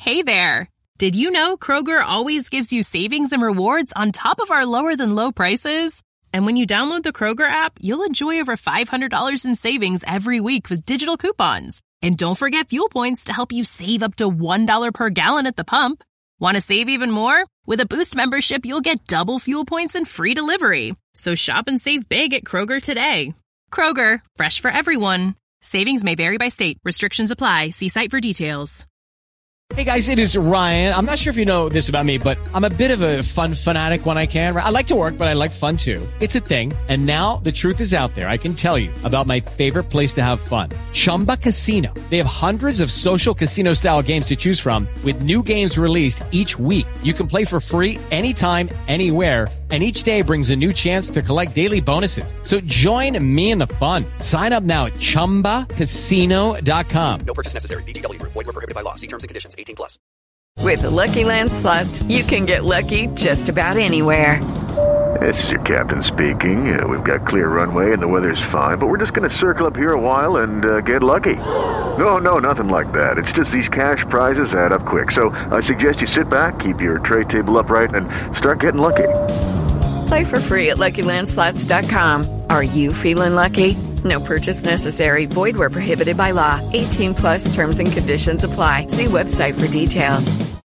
Hey there! Did you know Kroger always gives you savings and rewards on top of our lower-than-low prices? And when you download the Kroger app, you'll enjoy over $500 in savings every week with digital coupons. And don't forget fuel points to help you save up to $1 per gallon at the pump. Want to save even more? With a Boost membership, you'll get double fuel points and free delivery. So shop and save big at Kroger today. Kroger, fresh for everyone. Savings may vary by state. Restrictions apply. See site for details. Hey guys, it is Ryan. I'm not sure if you know this about me, but I'm a bit of a fun fanatic when I can. I like to work, but I like fun too. It's a thing. And now the truth is out there. I can tell you about my favorite place to have fun. Chumba Casino. They have hundreds of social casino style games to choose from with new games released each week. You can play for free anytime, anywhere. And each day brings a new chance to collect daily bonuses. So join me in the fun. Sign up now at ChumbaCasino.com. No purchase necessary. VGW. Void where prohibited by law. See terms and conditions. 18 plus. With the Lucky Land Slots, you can get lucky just about anywhere. This is your captain speaking. We've got clear runway and the weather's fine, but we're just going to circle up here a while and get lucky. No, nothing like that. It's just these cash prizes add up quick. So I suggest you sit back, keep your tray table upright, and start getting lucky. Play for free at LuckyLandSlots.com. Are you feeling lucky? No purchase necessary. Void where prohibited by law. 18 plus terms and conditions apply. See website for details.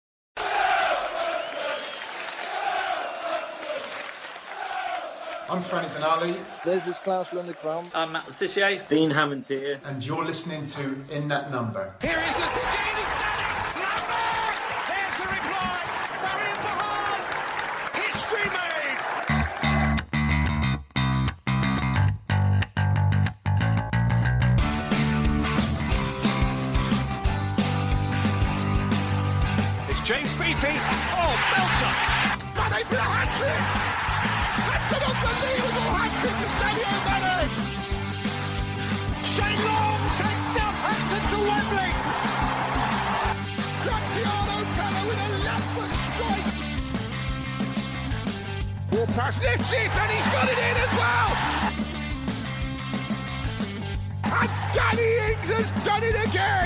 I'm Frank Benali. This is Klaus Lundekvam. I'm Matt Letitia. Dean Hammond here. And you're listening to In That Number. Here is Letitia. There's the reply. Marion Bahars. History made. It's James Beattie. Oh, belter. Mane for a hat-trick. That's an unbelievable hat-trick for Sadio Mane. Shane Long takes Southampton to Wembley. Graziano Pella with a left foot strike. Ball pass lifts it and he's got it in as well. And Danny Ings has done it again.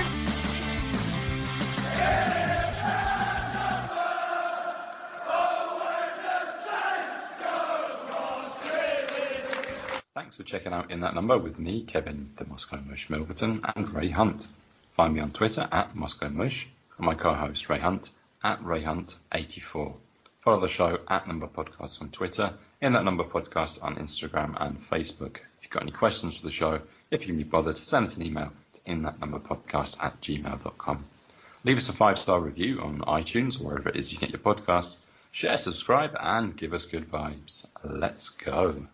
Thanks for checking out In That Number with me, Kevin, the Moscow Mush Milverton, and Ray Hunt. Find me on Twitter at Moscow Mush, and my co-host Ray Hunt at RayHunt84. Follow the show at Number Podcast on Twitter, In That Number Podcast on Instagram and Facebook. If you've got any questions for the show, if you can be bothered, send us an email to inthatnumberpodcast@gmail.com. Leave us a 5-star review on iTunes or wherever it is you get your podcasts. Share, subscribe, and give us good vibes. Let's go.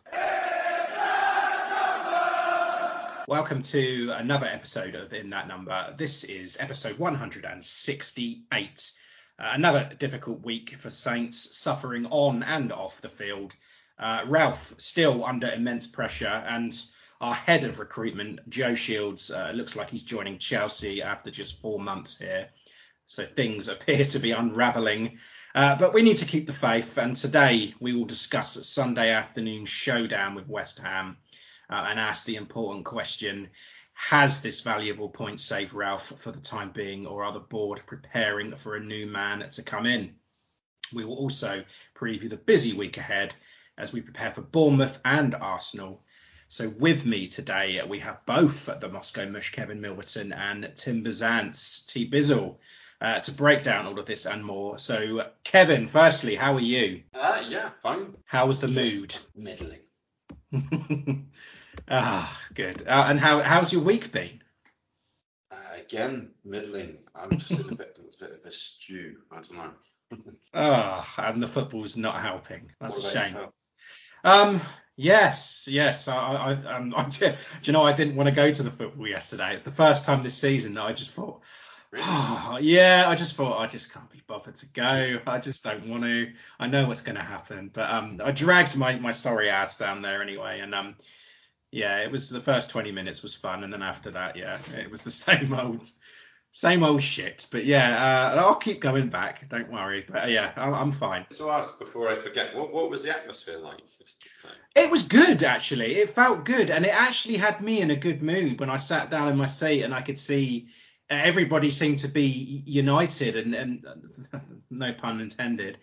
Welcome to another episode of In That Number. This is episode 168. Another difficult week for Saints, suffering on and off the field. Ralph still under immense pressure, and our head of recruitment, Joe Shields, looks like he's joining Chelsea after just 4 months here. So things appear to be unravelling. But we need to keep the faith, and today we will discuss a Sunday afternoon showdown with West Ham. And ask the important question, has this valuable point saved Ralph for the time being, or are the board preparing for a new man to come in? We will also preview the busy week ahead as we prepare for Bournemouth and Arsenal. So with me today, we have both the Moscow Mush, Kevin Milverton, and Tim Bizance, T Bizzle, to break down all of this and more. So Kevin, firstly, how are you? Yeah, fine. How was the mood? Middling. Good. And how's your week been? Again, middling. I'm just in a bit of a stew. I don't know. And the football's not helping. That's a shame. Yes. Do you know, I didn't want to go to the football yesterday. It's the first time this season that I just thought, really? I just can't be bothered to go. I just don't want to. I know what's going to happen, but I dragged my sorry ass down there anyway, and it was the first 20 minutes was fun, and then after that, it was the same old shit. But I'll keep going back. Don't worry. But I'm fine. To ask before I forget, what was the atmosphere like? It was good, actually. It felt good, and it actually had me in a good mood when I sat down in my seat and I could see everybody seemed to be united, and no pun intended.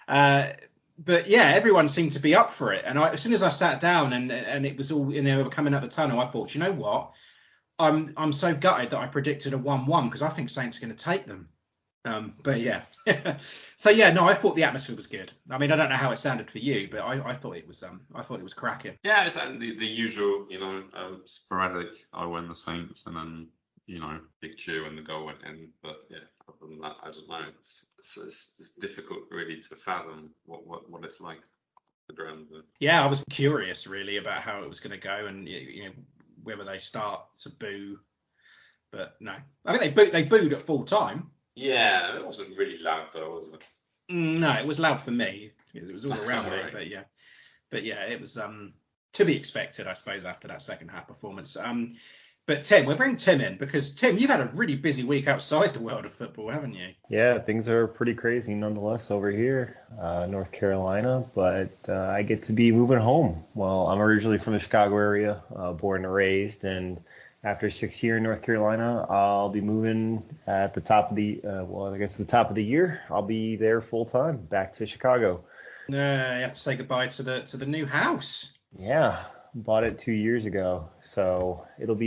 But yeah, everyone seemed to be up for it. And as soon as I sat down and it was all, we were coming out the tunnel, I thought, you know what? I'm so gutted that I predicted a 1-1 because I think Saints are going to take them. But yeah, so yeah, no, I thought the atmosphere was good. I mean, I don't know how it sounded for you, but I thought it was cracking. Yeah, it's the usual, sporadic. I win the Saints, and then big cheer when the goal went in. But yeah, other than that, I don't know. It's difficult really to fathom what it's like the ground. Yeah, I was curious really about how it was going to go, and whether they start to boo. But no, I think they booed at full time. Yeah, it wasn't really loud though, was it? No, it was loud for me. It was all around me, right. but yeah, it was to be expected, I suppose, after that second half performance. But Tim, we'll bring Tim in because Tim, you've had a really busy week outside the world of football, haven't you? Yeah, things are pretty crazy nonetheless over here, North Carolina. But I get to be moving home. Well, I'm originally from the Chicago area, born and raised, and after 6 years in North Carolina, I'll be moving at the top of the top of the year. I'll be there full time, back to Chicago. You have to say goodbye to the new house. Yeah, bought it 2 years ago, so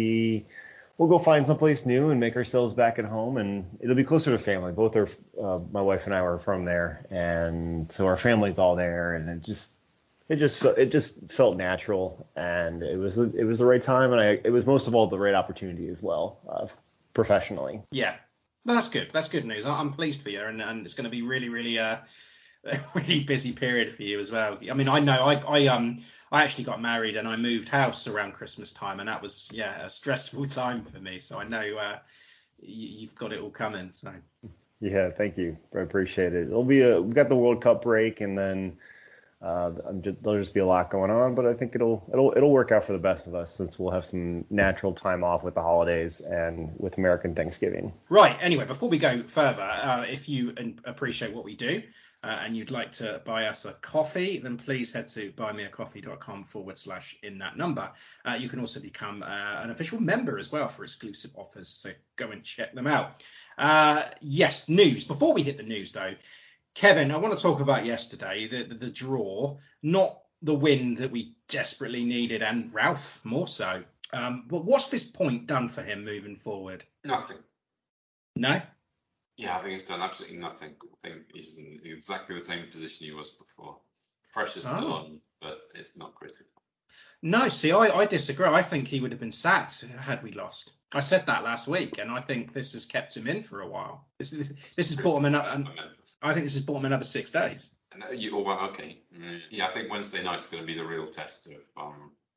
we'll go find someplace new and make ourselves back at home, and it'll be closer to family. Both are my wife and I were from there, and so our family's all there, and it just felt natural, and it was the right time, and it was most of all the right opportunity as well, professionally. Yeah, well, that's good. That's good news. I'm pleased for you, and it's going to be really, really a really busy period for you as well. I mean, I know I actually got married and I moved house around Christmas time, and that was a stressful time for me. So I know you've got it all coming. So yeah, thank you. I appreciate it. We've got the World Cup break, and then there'll just be a lot going on, but I think it'll work out for the best of us since we'll have some natural time off with the holidays and with American Thanksgiving. Right. Anyway, before we go further, if you appreciate what we do and you'd like to buy us a coffee, then please head to buymeacoffee.com/in-that-number. You can also become an official member as well for exclusive offers, so go and check them out. Yes, news. Before we hit the news, though, Kevin, I want to talk about yesterday, the draw, not the win that we desperately needed, and Ralph more so. But what's this point done for him moving forward? Nothing. No? Yeah, I think it's done absolutely nothing. I think he's in exactly the same position he was before. Pressure's still on, but it's not critical. No, see, I disagree. I think he would have been sacked had we lost. I said that last week, and I think this has kept him in for a while. This has bought him I think this has bought him another 6 days. Okay. Yeah, I think Wednesday night's going to be the real test of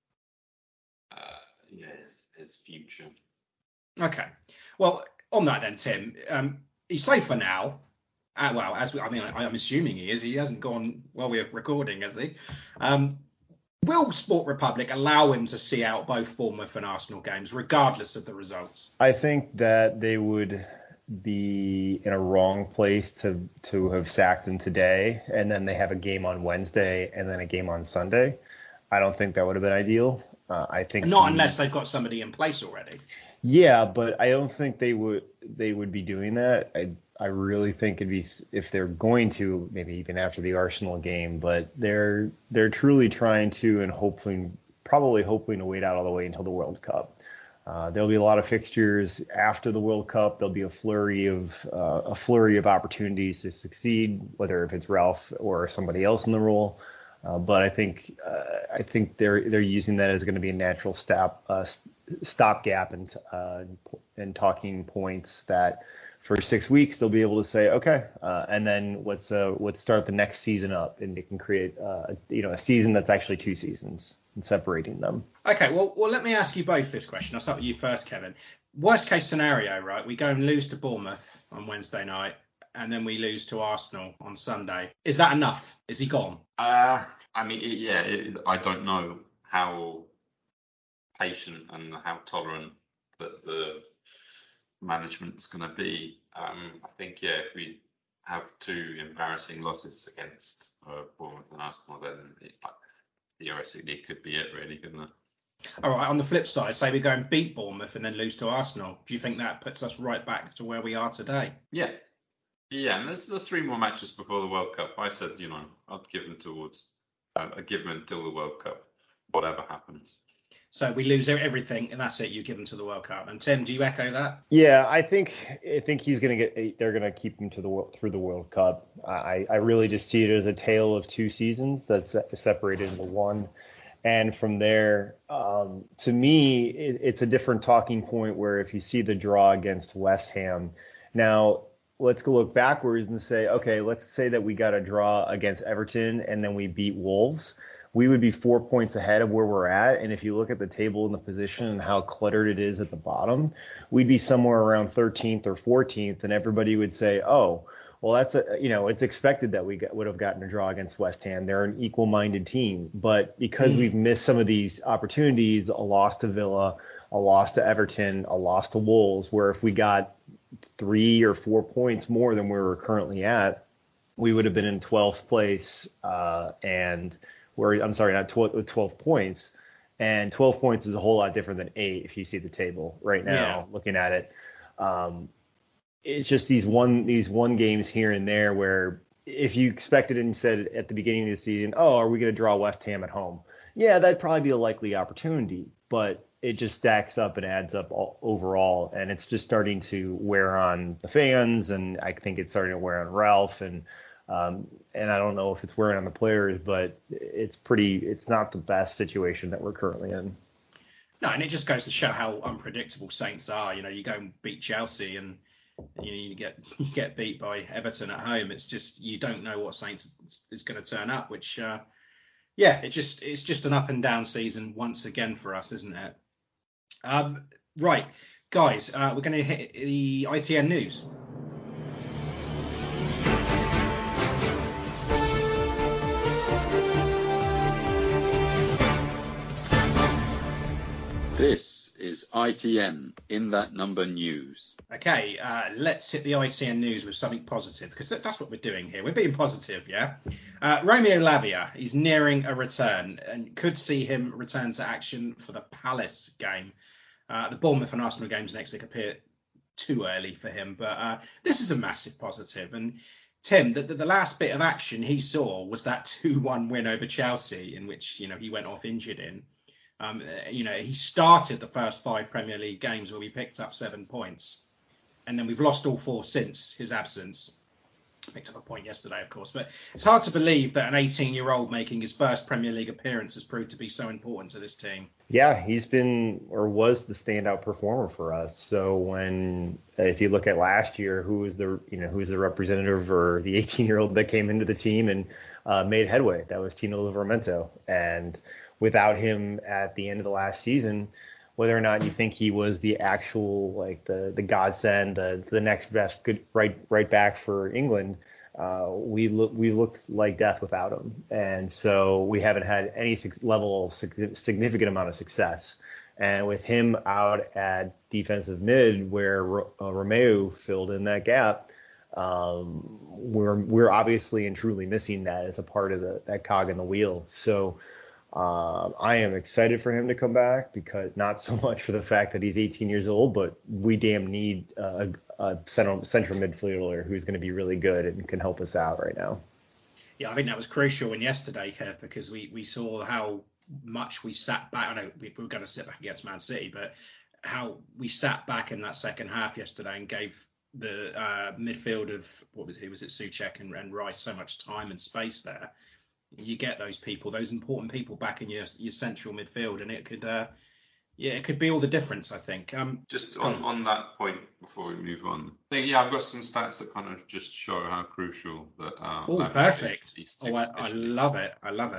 his future. Okay. Well, on that then, Tim, he's safe for now. I'm assuming he is. He hasn't gone while we're recording, has he? Will Sport Republic allow him to see out both Bournemouth and Arsenal games, regardless of the results? I think that they would be in a wrong place to have sacked him today, and then they have a game on Wednesday and then a game on Sunday. I don't think that would have been ideal. I think unless they've got somebody in place already. Yeah, but I don't think they would be doing that. I really think it'd be, if they're going to, maybe even after the Arsenal game, but they're truly trying to, and probably hoping to wait out all the way until the World Cup. There'll be a lot of fixtures after the World Cup. There'll be a flurry of opportunities to succeed, whether if it's Ralph or somebody else in the role. But I think they're using that as going to be a natural stopgap and talking points that for 6 weeks they'll be able to say, okay, and then let's start the next season up, and they can create a season that's actually 2 seasons and separating them. Okay, well let me ask you both this question. I'll start with you first, Kevin. Worst case scenario, right? We go and lose to Bournemouth on Wednesday night, and then we lose to Arsenal on Sunday. Is that enough? Is he gone? I don't know how patient and how tolerant that the management's going to be. I think, if we have 2 embarrassing losses against Bournemouth and Arsenal, then theoretically it could be it, really, couldn't it? All right, on the flip side, say we go and beat Bournemouth and then lose to Arsenal. Do you think that puts us right back to where we are today? Yeah. Yeah, and there's 3 more matches before the World Cup. I said, I'd give them until the World Cup, whatever happens. So we lose everything, and that's it. You give them to the World Cup. And Tim, do you echo that? Yeah, I think he's going to get. They're going to keep him through the World Cup. I really just see it as a tale of 2 seasons that's separated into one, and from there, to me, it's a different talking point. Where if you see the draw against West Ham, now let's go look backwards and say, okay, let's say that we got a draw against Everton and then we beat Wolves. We would be 4 points ahead of where we're at. And if you look at the table and the position and how cluttered it is at the bottom, we'd be somewhere around 13th or 14th. And everybody would say, oh, well, that's it's expected that we would have gotten a draw against West Ham. They're an equal-minded team. But because we've missed some of these opportunities, a loss to Villa, a loss to Everton, a loss to Wolves, where if we got 3 or 4 points more than we were currently at, we would have been in 12th place with 12 points. And 12 points is a whole lot different than 8 if you see the table right now, looking at it. It's just these one games here and there where if you expected and said at the beginning of the season, oh, are we going to draw West Ham at home? Yeah, that'd probably be a likely opportunity, but it just stacks up and adds up overall, and it's just starting to wear on the fans, and I think it's starting to wear on Ralph, and I don't know if it's wearing on the players, but it's not the best situation that we're currently in. No, and it just goes to show how unpredictable Saints are. You go and beat Chelsea and you get beat by Everton at home. It's just you don't know what Saints is going to turn up, which it's just an up and down season once again for us, isn't it? Right, guys, we're going to hit the ITN news. This is ITN in that number news. Okay, let's hit the ITN news with something positive, because that's what we're doing here. We're being positive, yeah? Romeo Lavia is nearing a return and could see him return to action for the Palace game. The Bournemouth and Arsenal games next week appear too early for him, but this is a massive positive. And Tim, the last bit of action he saw was that 2-1 win over Chelsea, in which he went off injured in. He started the first 5 Premier League games where we picked up 7 points, and then we've lost all 4 since his absence. Picked up a point yesterday, of course, but it's hard to believe that an 18-year-old making his first Premier League appearance has proved to be so important to this team. Yeah, he's been or was the standout performer for us. So if you look at last year, who was the representative or the 18-year-old that came into the team and made headway? That was Tino Livramento, and without him at the end of the last season, whether or not you think he was the actual the godsend, the next best good right back for England, we looked like death without him, and so we haven't had any significant amount of success. And with him out at defensive mid, where Romeo filled in that gap, we're obviously and truly missing that as a part of that cog in the wheel. So I am excited for him to come back, because not so much for the fact that he's 18 years old, but we damn need a central midfielder who's going to be really good and can help us out right now. Yeah, I think that was crucial in yesterday, Kev, because we saw how much we sat back. I know we were going to sit back against Man City, but how we sat back in that second half yesterday and gave the midfield of was it Souček and Rice so much time and space there. You get those people, those important people back in your central midfield, and it could be all the difference, I think. Just on that point before we move on, I've got some stats that kind of just show how crucial that. Oh, perfect! I love it.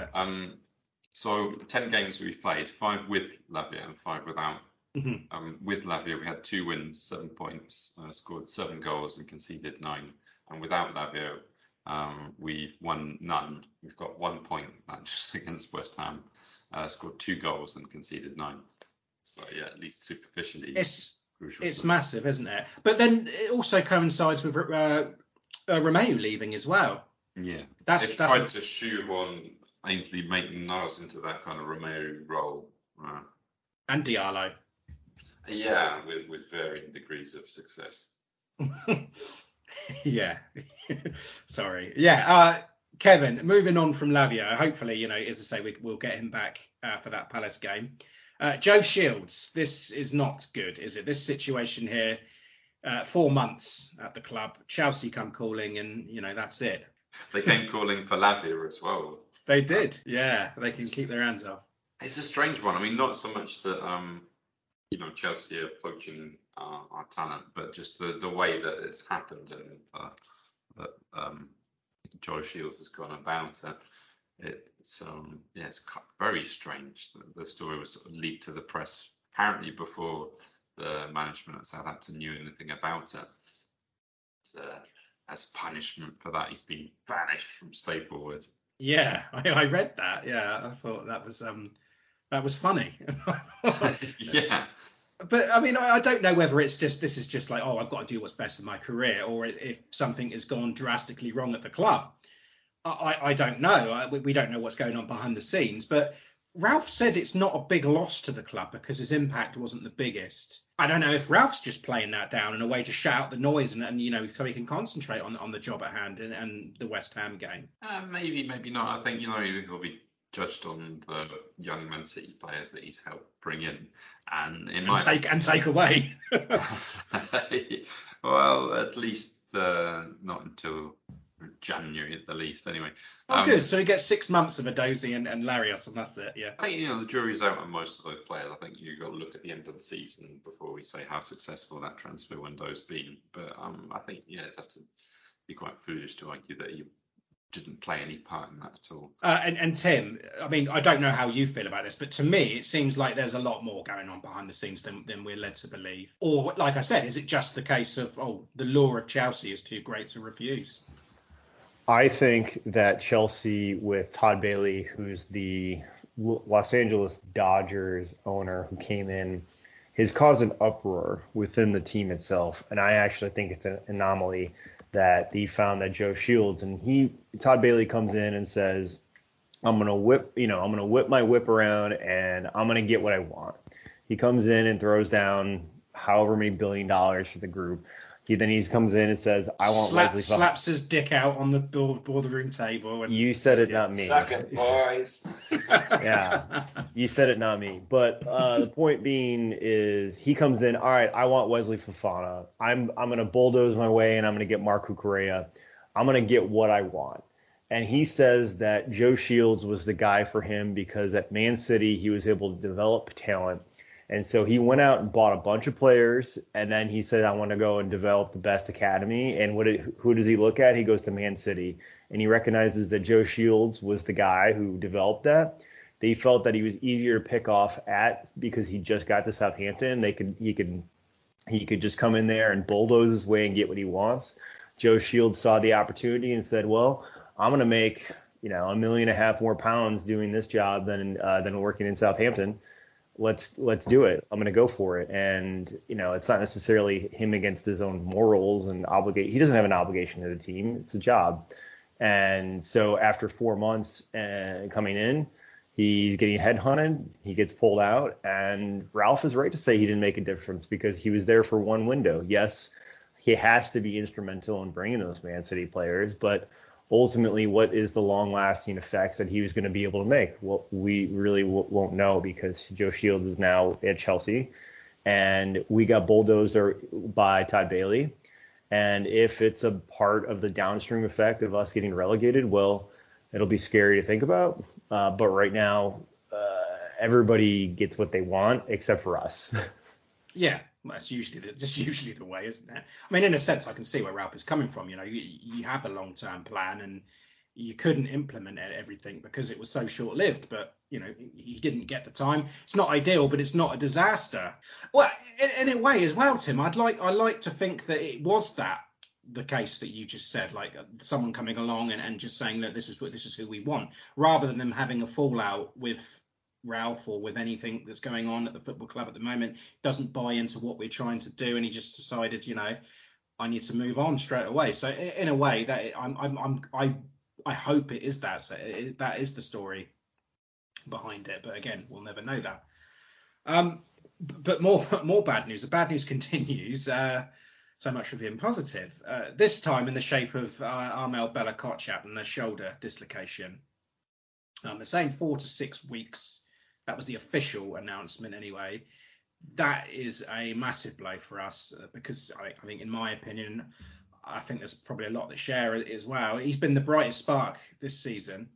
So 10 games we've played, 5 with Lavia and 5 without. Mm-hmm. With Lavia, we had 2 wins, 7 points, scored 7 goals and conceded 9. And without Lavia, we've won none. We've got 1 point just against West Ham, scored 2 goals and conceded 9. So at least superficially, it's crucial. It's massive, isn't it? But then it also coincides with Romeo leaving as well. Yeah, they've tried to shoehorn Ainsley Maitland-Niles into that kind of Romeo role. And Diallo. Yeah, with varying degrees of success. Yeah. Sorry. Yeah. Kevin, moving on from Lavia, hopefully, as I say, we'll get him back for that Palace game. Joe Shields, this is not good, is it? This situation here, 4 months at the club, Chelsea come calling, and that's it. They came calling for Lavia as well. They did, yeah. They can keep their hands off. It's a strange one. I mean, not so much that Chelsea are poaching our talent, but just the way that it's happened and that Joe Shields has gone about it. It's very strange that the story was sort of leaked to the press apparently before the management at Southampton knew anything about it. As punishment for that, he's been banished from Staplewood. Yeah, I read that. Yeah, I thought that was funny. Yeah. But I mean, I don't know whether this is just like, I've got to do what's best in my career, or if something has gone drastically wrong at the club. I don't know. We don't know what's going on behind the scenes. But Ralph said it's not a big loss to the club because his impact wasn't the biggest. I don't know if Ralph's just playing that down in a way to shut out the noise and so he can concentrate on the job at hand and the West Ham game. Maybe not. I think he'll be judged on the young Man City players that he's helped bring in, and take away. Well, at least not until January at the least, anyway. Oh, good. So he gets 6 months of Edozie and Larios, and that's it. Yeah. I think the jury's out on most of those players. I think you've got to look at the end of the season before we say how successful that transfer window's been. But I think it'd have to be quite foolish to argue that he didn't play any part in that at all. And Tim, I mean, I don't know how you feel about this, but to me, it seems like there's a lot more going on behind the scenes than we're led to believe. Or, like I said, is it just the case of, the lure of Chelsea is too great to refuse? I think that Chelsea with Todd Bailey, who's the Los Angeles Dodgers owner who came in, has caused an uproar within the team itself. And I actually think it's an anomaly that he found that Joe Shields, and Todd Bailey comes in and says, I'm going to whip my whip around and I'm going to get what I want. He comes in and throws down however many $1 billion for the group. He comes in and says, I want Wesley Fofana. Slaps his dick out on the boardroom table. And, you said it, not me. Suck it, boys. Yeah, you said it, not me. But the point being is he comes in, all right, I want Wesley Fofana. I'm going to bulldoze my way and I'm going to get Marco Correa. I'm going to get what I want. And he says that Joe Shields was the guy for him because at Man City he was able to develop talent. And so he went out and bought a bunch of players, and then he said, I want to go and develop the best academy. And who does he look at? He goes to Man City, and he recognizes that Joe Shields was the guy who developed that. They felt that he was easier to pick off at because he just got to Southampton. He could just come in there and bulldoze his way and get what he wants. Joe Shields saw the opportunity and said, well, I'm going to make $1.5 million more pounds doing this job than working in Southampton. Let's do it. I'm going to go for it. And, it's not necessarily him against his own morals and obligate. He doesn't have an obligation to the team. It's a job. And so after 4 months coming in, he's getting headhunted. He gets pulled out. And Ralph is right to say he didn't make a difference because he was there for one window. Yes, he has to be instrumental in bringing those Man City players, but ultimately, what is the long-lasting effects that he was going to be able to make? Well, we really won't know because Joe Shields is now at Chelsea, and we got bulldozed by Todd Bailey. And if it's a part of the downstream effect of us getting relegated, well, it'll be scary to think about. But right now, everybody gets what they want except for us. Yeah. That's usually the way, isn't it? I mean, in a sense, I can see where Ralph is coming from. You have a long-term plan, and you couldn't implement everything because it was so short-lived. But he didn't get the time. It's not ideal, but it's not a disaster. Well, in a way as well, Tim. I like to think that it was the case that you just said, like someone coming along and just saying that this is who we want, rather than them having a fallout with Ralph or with anything that's going on at the football club at the moment. Doesn't buy into what we're trying to do, and he just decided, I need to move on straight away. So in a way, that I hope it is that. So that is the story behind it. But again, we'll never know that. But more bad news. The bad news continues. So much for being positive. This time in the shape of Armel Bella-Kotchap and a shoulder dislocation. They're saying 4 to 6 weeks. That was the official announcement anyway. That is a massive blow for us because I think, in my opinion, I think there's probably a lot that share it as well. He's been the brightest spark this season.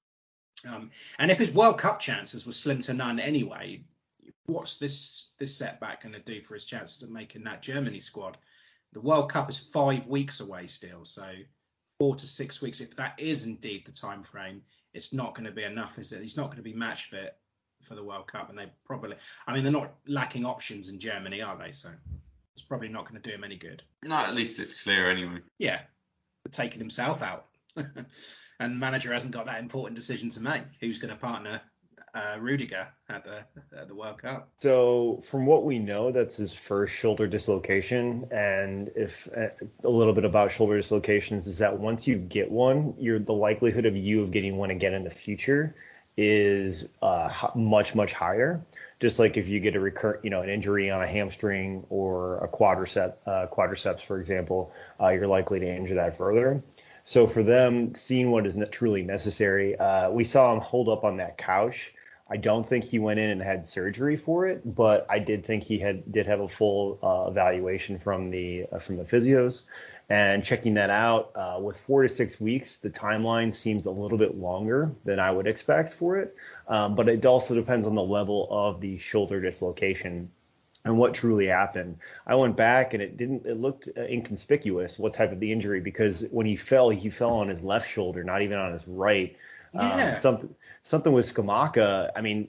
And if his World Cup chances were slim to none anyway, what's this setback going to do for his chances of making that Germany squad? The World Cup is 5 weeks away still, so 4 to 6 weeks. If that is indeed the time frame, it's not going to be enough, is it? He's not going to be match fit for the World Cup, and they're not lacking options in Germany, are they? So it's probably not going to do him any good. No, at least it's clear anyway. Yeah, but taking himself out, and the manager hasn't got that important decision to make. Who's going to partner Rudiger at the World Cup? So from what we know, that's his first shoulder dislocation. And if a little bit about shoulder dislocations is that once you get one, the likelihood of getting one again in the future is much, much higher. Just like if you get an injury on a hamstring or a quadriceps, for example, you're likely to injure that further. So for them, seeing what is truly necessary, we saw him hold up on that couch. I don't think he went in and had surgery for it, but I did think he did have a full evaluation from the physios. And checking that out, with 4 to 6 weeks, the timeline seems a little bit longer than I would expect for it. But it also depends on the level of the shoulder dislocation and what truly happened. I went back and it looked inconspicuous what type of the injury, because when he fell on his left shoulder, not even on his right. Yeah. Something with Scamacca. I mean,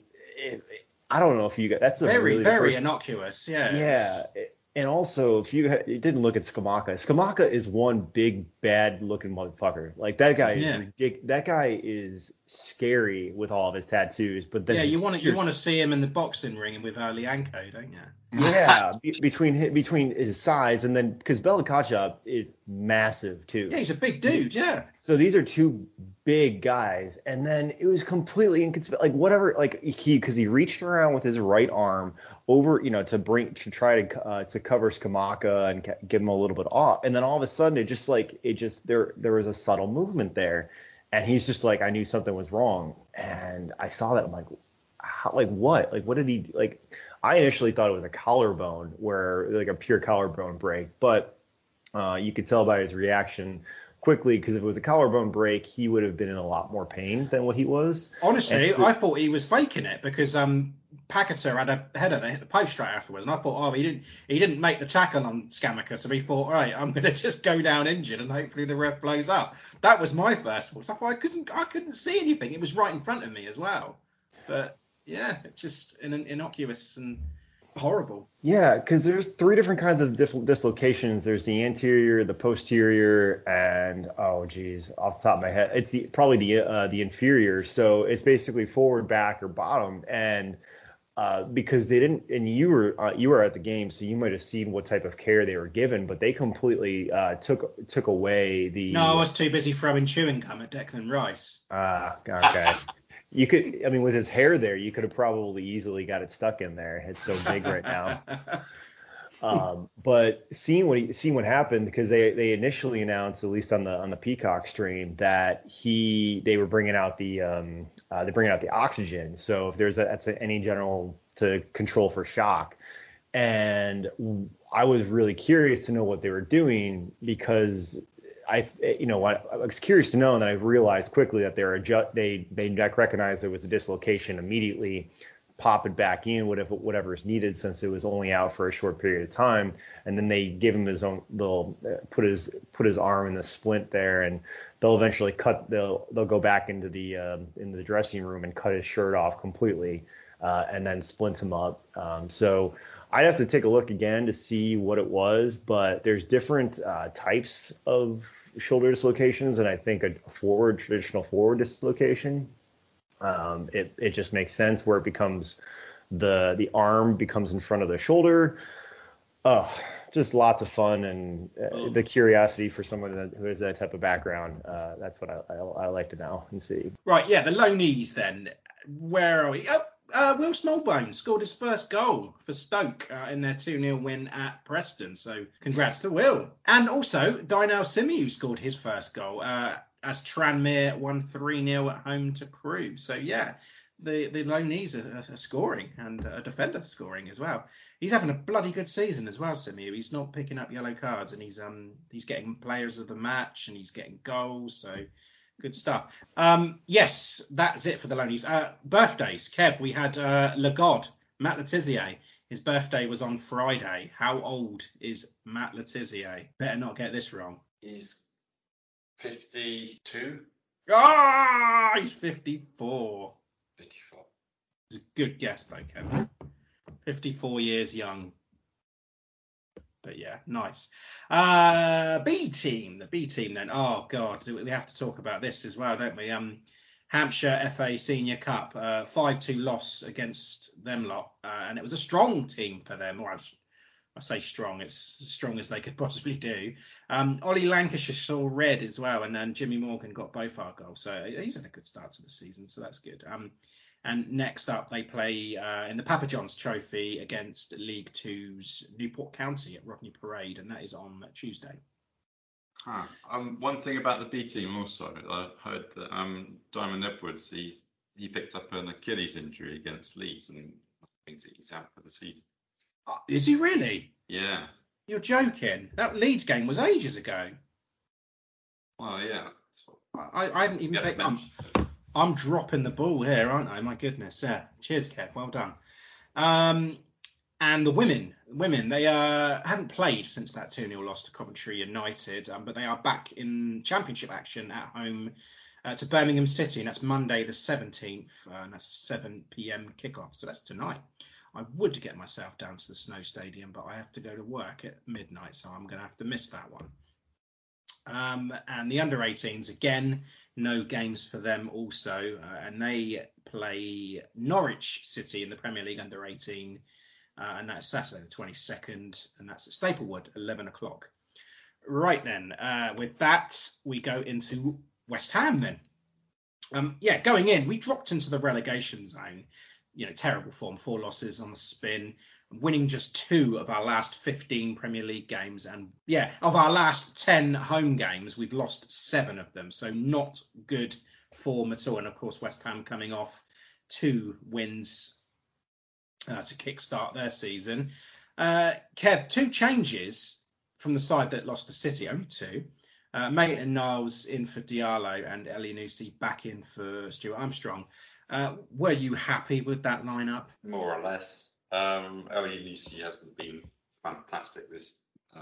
I don't know if you got that's a very first, innocuous. Yeah. Yeah. And also, if you didn't look at Scamacca is one big bad looking motherfucker. Like that guy is ridiculous. That guy is scary with all of his tattoos. But then you want to see him in the boxing ring with Lianco, don't you? Yeah, between his size and then because Bella-Kotchap is massive too. Yeah, he's a big dude. Yeah. So these are two big guys, and then it was completely inconspicuous. Like whatever, like because he reached around with his right arm over, to try to cover Scamacca and give him a little bit off, and then all of a sudden there was a subtle movement there, and he's just like, I knew something was wrong, and I saw that. I'm like, how, like what? Like what did he like? I initially thought it was a collarbone, like a pure collarbone break, but you could tell by his reaction quickly, because if it was a collarbone break, he would have been in a lot more pain than what he was. Honestly, I thought he was faking it because Paquetá had a header that hit the post straight afterwards, and I thought, he didn't make the tackle on Scamacca, so he thought, all right, I'm going to just go down injured and hopefully the ref blows up. That was my first thought. So I couldn't see anything. It was right in front of me as well. But yeah, it's just innocuous and horrible. Yeah, because there's 3 different kinds of dislocations. There's the anterior, the posterior, and off the top of my head, it's probably the inferior. So it's basically forward, back, or bottom. And because they didn't, and you were at the game, so you might have seen what type of care they were given, but they completely took away the. No, I was too busy throwing chewing gum at Declan Rice. Okay. You could, with his hair there, you could have probably easily got it stuck in there. It's so big right now. But seeing what happened, because they initially announced, at least on the Peacock stream, that they were bringing out the oxygen. So if that's any general to control for shock. And I was really curious to know what they were doing, because I was curious to know, and then I realized quickly that they recognized there was a dislocation immediately, pop it back in, whatever is needed, since it was only out for a short period of time, and then they give him his own. They'll put his arm in the splint there, and they'll eventually they'll go back into the dressing room and cut his shirt off completely, and then splint him up. So I'd have to take a look again to see what it was, but there's different types of shoulder dislocations, and I think a traditional forward dislocation, it just makes sense where it becomes the arm becomes in front of the shoulder. Oh, just lots of fun, and the curiosity for someone who has that type of background. That's what I like to know and see. Right, yeah, the low knees then. Where are we? Oh, Will Smallbone scored his first goal for Stoke in their 2-0 win at Preston. So congrats to Will. And also, Dynal Simiyu scored his first goal as Tranmere won 3-0 at home to Crewe. So, yeah, the loanees are scoring, and a defender scoring as well. He's having a bloody good season as well, Simiyu. He's not picking up yellow cards, and he's getting players of the match, and he's getting goals. So good stuff. Yes, that's it for the loanies. Birthdays, Kev. We had Le God, Matt Le Tissier. His birthday was on Friday. How old is Matt Le Tissier? Better not get this wrong. He's 52. He's 54. 54. It's a good guess, though, Kevin. 54 years young. But yeah, nice. B team, the B team then. Oh, God, we have to talk about this as well, don't we? Hampshire FA Senior Cup, 5-2 loss against them lot. And it was a strong team for them. Or I say strong, it's as strong as they could possibly do. Ollie Lancashire saw red as well, and then Jimmy Morgan got both our goals. So he's had a good start to the season, so that's good. And next up, they play in the Papa John's Trophy against League Two's Newport County at Rodney Parade, and that is on Tuesday. One thing about the B team also, I heard that Diamond Edwards, he picked up an Achilles injury against Leeds, and I think he's out for the season. Oh, is he really? Yeah. You're joking. That Leeds game was ages ago. Well, yeah. I haven't even picked up. I'm dropping the ball here, aren't I? My goodness. Yeah. Cheers, Kev. Well done. And the women, they haven't played since that 2-0 loss to Coventry United, but they are back in championship action at home to Birmingham City, and that's Monday the 17th, and that's a 7 p.m. kickoff. So that's tonight. I would get myself down to the Snow Stadium, but I have to go to work at midnight, so I'm going to have to miss that one. And the under-18s, again, no games for them also. And they play Norwich City in the Premier League under-18. And that's Saturday the 22nd. And that's at Staplewood, 11 o'clock. Right then, with that, we go into West Ham then. Going in, we dropped into the relegation zone. Terrible form, 4 losses on the spin, winning just 2 of our last 15 Premier League games. And of our last 10 home games, we've lost 7 of them. So not good form at all. And of course, West Ham coming off 2 wins to kickstart their season. Kev, 2 changes from the side that lost to City, only 2. Maitland-Niles in for Diallo and Elyounoussi back in for Stuart Armstrong. Were you happy with that lineup? More or less. Elyounoussi hasn't been fantastic this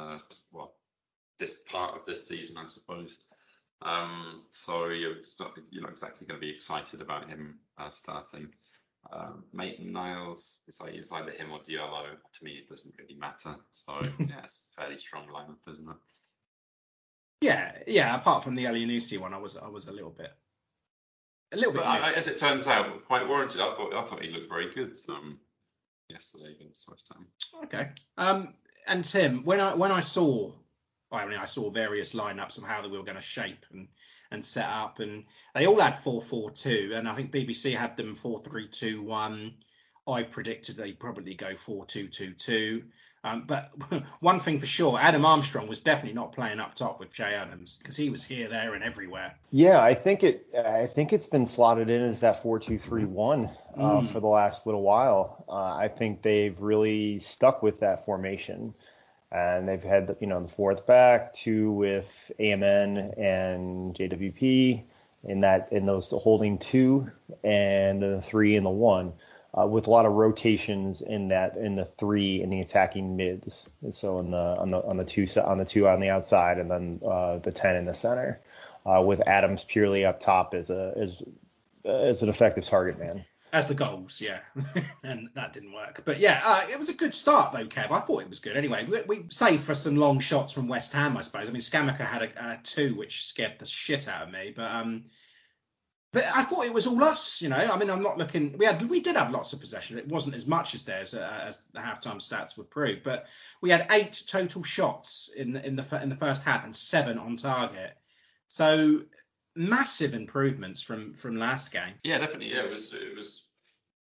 part of this season, I suppose. So you're not exactly going to be excited about him starting. Maitland-Niles, it's either him or Diallo. To me, it doesn't really matter. So it's a fairly strong lineup, isn't it? Yeah. Apart from the Elyounoussi one, I was a little bit. But as it turns out, quite warranted. I thought he looked very good yesterday against West Ham. Okay. And Tim, when I saw various lineups of how they were going to shape and set up, and they all had 4-4-2, and I think BBC had them 4-3-2-1. I predicted they'd probably go 4-2-2-2. But one thing for sure, Adam Armstrong was definitely not playing up top with Jay Adams, because he was here, and everywhere. Yeah, I think it's been slotted in as that 4-2-3-1 for the last little while. I think they've really stuck with that formation, and they've had the 4th back, 2 with AMN and JWP in those holding 2, and the 3 and the 1. With a lot of rotations in the 3 in the attacking mids, and so on the 2 on the outside, and then the 10 in the center, with Adams purely up top as an effective target man. As the goals, yeah, and that didn't work. But it was a good start though, Kev. I thought it was good. Anyway, we saved for some long shots from West Ham, I suppose. I mean, Scamacca had a 2 which scared the shit out of me, But I thought it was all us, I mean, I'm not looking. We did have lots of possession. It wasn't as much as theirs, as the halftime stats would prove. But we had 8 total shots in the first half and 7 on target. So massive improvements from last game. Yeah, definitely. Yeah, it was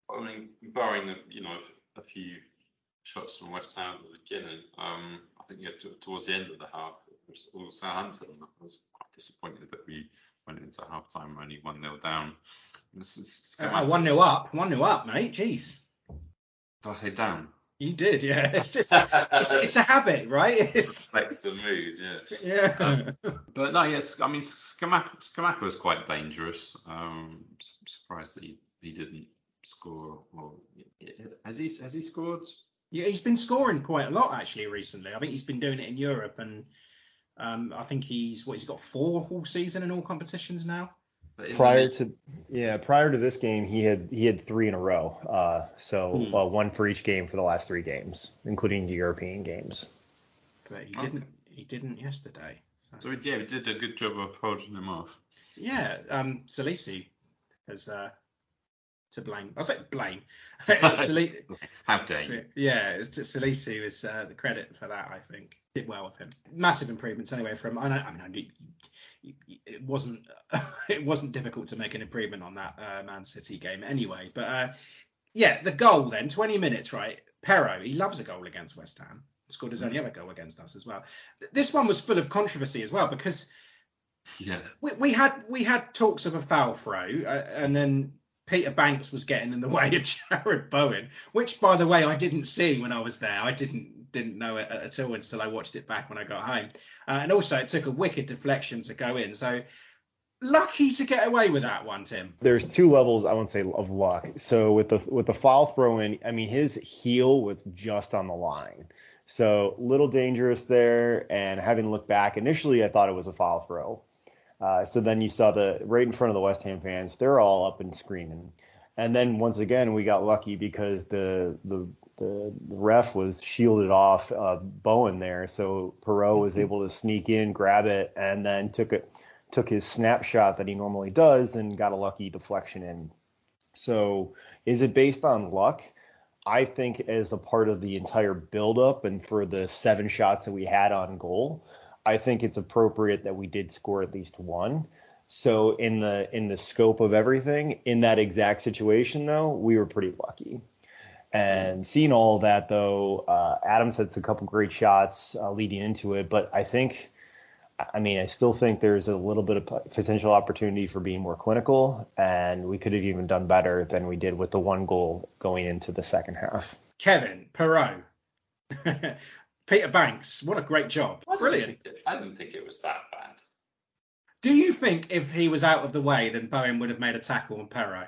I mean, barring a few shots from West Ham at the beginning, I think towards the end of the half, it was all Southampton. I was quite disappointed that we went into half time only 1-0 down. 1-0 up, 1-0 up, mate. Jeez. Did I say down? You did, yeah. It's just it's a habit, right? It's makes the mood, yeah. Yeah. But no, yes. I mean, Scamacca was quite dangerous. Surprised that he didn't score. Well, has he scored? Yeah, he's been scoring quite a lot actually recently. I think he's been doing it in Europe, and I think he's got 4 all season in all competitions now. Prior to this game, he had 3 in a row. One for each game for the last 3 games, including the European games. But he didn't yesterday. So we did a good job of holding him off. Yeah, Salisi has to blame. I say blame. How dare you? Yeah, Salisi was the credit for that. I think did well with him. Massive improvements anyway from. It wasn't difficult to make an improvement on that Man City game anyway. But the goal then, 20 minutes, right? Perro, he loves a goal against West Ham. Scored his only other goal against us as well. This one was full of controversy as well because we had talks of a foul throw and then Peter Banks was getting in the way of Jared Bowen, which by the way I didn't see when I was there. I didn't know it at all until I watched it back when I got home. And also it took a wicked deflection to go in. So lucky to get away with that one, Tim. There's 2 levels, I wouldn't say, of luck. So with the foul throw in, I mean, his heel was just on the line. So little dangerous there. And having looked back, initially I thought it was a foul throw. So then you saw right in front of the West Ham fans, they're all up and screaming. And then once again, we got lucky because the ref was shielded off Bowen there. So Perot was able to sneak in, grab it, and then took his snapshot that he normally does and got a lucky deflection in. So is it based on luck? I think as a part of the entire buildup and for the 7 shots that we had on goal, I think it's appropriate that we did score at least 1. So in the scope of everything, in that exact situation, though, we were pretty lucky. And seeing all of that, though, Adams had a couple great shots leading into it. But I still think there's a little bit of potential opportunity for being more clinical. And we could have even done better than we did with the 1 goal going into the second half. Kevin, Perot. Peter Banks, what a great job. Brilliant. I didn't think it was that bad. Do you think if he was out of the way, then Bowen would have made a tackle on Perro?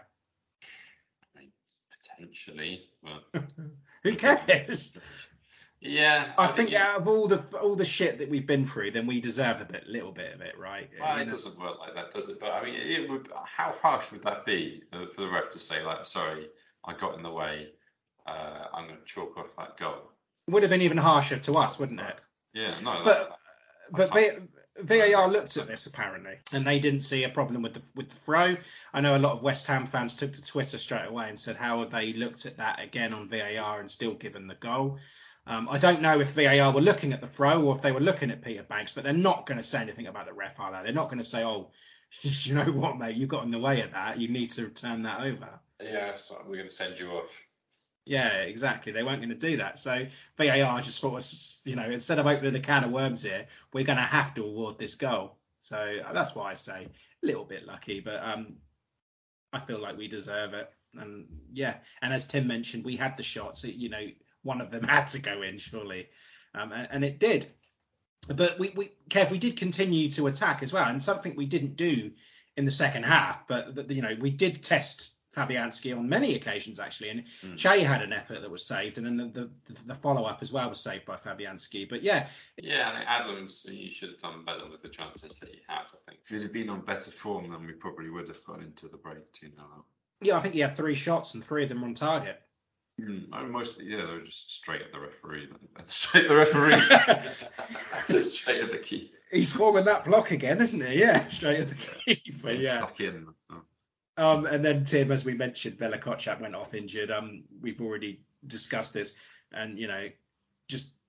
Potentially. But who cares? Yeah. I think out of all the shit that we've been through, then we deserve a little bit of it, right? Well, it doesn't work like that, does it? But I mean, it would. How harsh would that be for the ref to say, like, sorry, I got in the way. I'm going to chalk off that goal. Would have been even harsher to us, wouldn't it? Yeah, no. But VAR looked at this apparently, and they didn't see a problem with the throw. I know a lot of West Ham fans took to Twitter straight away and said, how have they looked at that again on VAR and still given the goal? I don't know if VAR were looking at the throw or if they were looking at Peter Banks, but they're not going to say anything about the ref, are they? They're not going to say, oh, you know what, mate, you got in the way of that. You need to turn that over. Yeah, so we're going to send you off. Yeah, exactly. They weren't going to do that. So VAR just thought, instead of opening a can of worms here, we're going to have to award this goal. So that's why I say a little bit lucky, but I feel like we deserve it. And yeah, and as Tim mentioned, we had the shots. One of them had to go in, surely, and it did. But Kev, we did continue to attack as well, and something we didn't do in the second half. But we did test Fabianski on many occasions actually, and Che had an effort that was saved, and then the follow-up as well was saved by Fabianski. But I think Adams, you should have done better with the chances that he had. I think if he'd have been on better form, then we probably would have gone into the break 2-0. Yeah, I think he had 3 shots and 3 of them were on target. Mostly, they were just straight at the referee. Straight at the referees. Straight at the keeper. He's forming that block again, isn't he? Yeah, straight at the keeper. Yeah. Stuck in. And then Tim, as we mentioned, Bella Kotchap went off injured. We've already discussed this, and just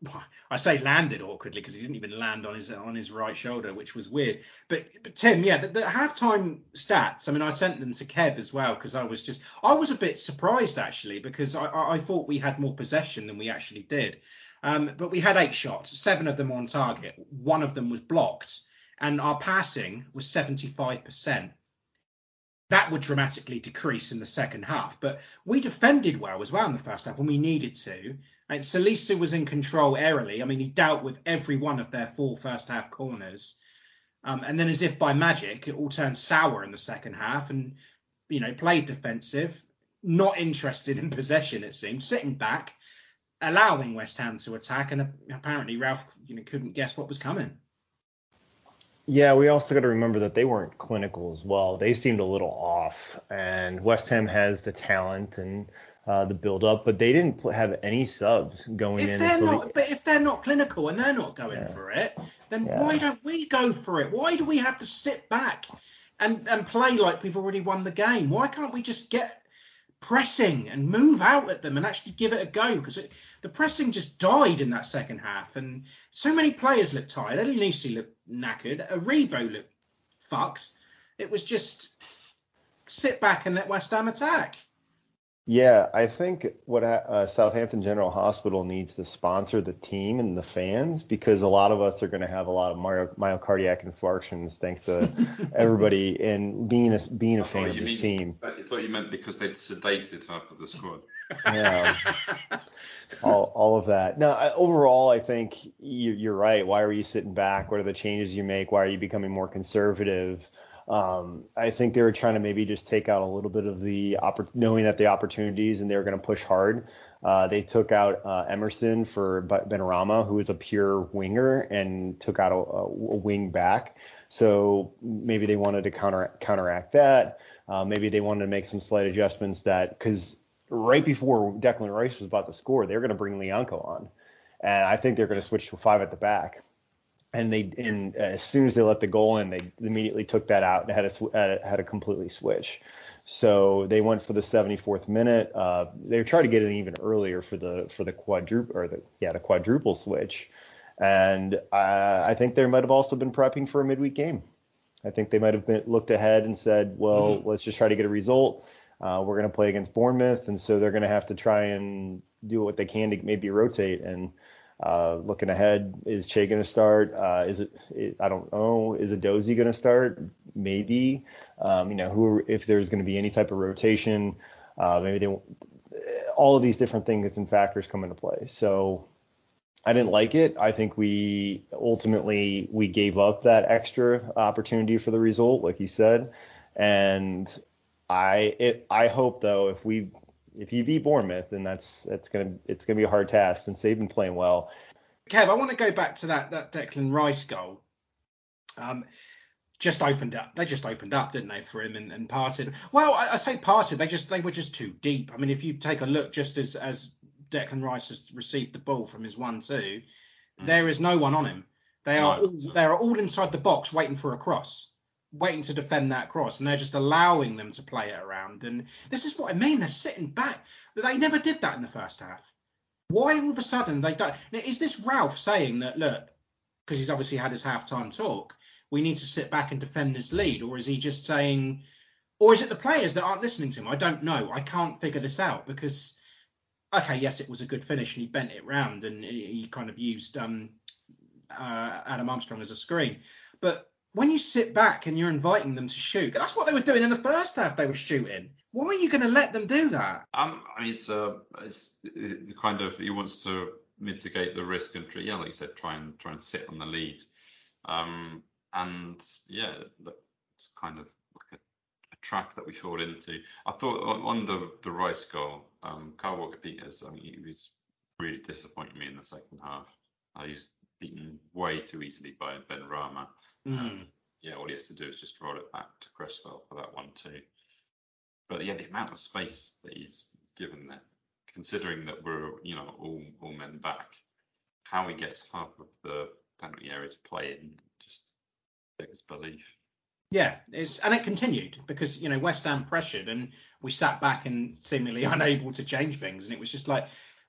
I say landed awkwardly because he didn't even land on his right shoulder, which was weird. But Tim, yeah, the halftime stats. I mean, I sent them to Kev as well because I was a bit surprised actually because I thought we had more possession than we actually did. But we had 8 shots, 7 of them on target, 1 of them was blocked, and our passing was 75%. That would dramatically decrease in the second half, but we defended well as well in the first half when we needed to. And Salisu was in control aerially. I mean, he dealt with every one of their 4 first half corners. And then as if by magic, it all turned sour in the second half and, played defensive, not interested in possession, it seemed, sitting back, allowing West Ham to attack. And apparently Ralph, couldn't guess what was coming. Yeah, we also got to remember that they weren't clinical as well. They seemed a little off, and West Ham has the talent and the build-up, but they didn't have any subs going in. But if they're not clinical and they're not going for it, then why don't we go for it? Why do we have to sit back and play like we've already won the game? Why can't we just get pressing and move out at them and actually give it a go? Because the pressing just died in that second half, and so many players looked tired. Elinisi looked knackered. Aribo looked fucked. It was just sit back and let West Ham attack. Yeah, I think what Southampton General Hospital needs to sponsor the team and the fans, because a lot of us are going to have a lot of myocardiac infarctions thanks to everybody and being a fan of this team. I thought you meant because they'd sedated half of the squad. Yeah, all of that. No, overall, I think you're right. Why are you sitting back? What are the changes you make? Why are you becoming more conservative? I think they were trying to maybe just take out a little bit of knowing that the opportunities, and they were going to push hard. They took out Emerson for Benrahma, who is a pure winger, and took out a wing back. So maybe they wanted to counteract that. Maybe they wanted to make some slight adjustments because right before Declan Rice was about to score, they were going to bring Lianco on. And I think they're going to switch to 5 at the back. And as soon as they let the goal in, they immediately took that out and had to completely switch. So they went for the 74th minute. They tried to get it even earlier for the quadruple switch. And I think they might have also been prepping for a midweek game. I think they might have looked ahead and said, well, let's just try to get a result. We're going to play against Bournemouth, and so they're going to have to try and do what they can to maybe rotate. And looking ahead, is Che going to start? I don't know. Is Edozie going to start? Maybe. If there's going to be any type of rotation, maybe all of these different things and factors come into play. So I didn't like it. I think we gave up that extra opportunity for the result, like you said. And I hope though, if you beat Bournemouth, then it's gonna be a hard task since they've been playing well. Kev, I want to go back to that Declan Rice goal. Just opened up. They just opened up, didn't they, for him and parted? Well, I say parted. They were just too deep. I mean, if you take a look, just as Declan Rice has received the ball from his 1-2, there is no one on him. They are all inside the box waiting for a cross, waiting to defend that cross, and they're just allowing them to play it around. And this is what I mean. They're sitting back. They never did that in the first half. Why all of a sudden they don't? Now, is this Ralph saying that, look, because he's obviously had his halftime talk, we need to sit back and defend this lead? Or is he just saying, or is it the players that aren't listening to him? I don't know. I can't figure this out because, okay, yes, it was a good finish and he bent it round and he kind of used Adam Armstrong as a screen. But when you sit back and you're inviting them to shoot, that's what they were doing in the first half. They were shooting. Why are you going to let them do that? I mean, it's kind of, he wants to mitigate the risk and like you said, try and sit on the lead. And yeah, it's kind of like a track that we fall into. I thought on the Rice goal, Kyle Walker-Peters, I mean, he was really disappointing me in the second half. He was beaten way too easily by Benrahma. All he has to do is just roll it back to Cresswell for that 1-2. But yeah, the amount of space that he's given there, considering that we're all men back, how he gets half of the penalty area to play in just beggars belief. Yeah, and it continued because West Ham pressured and we sat back and seemingly unable to change things, and it was just like,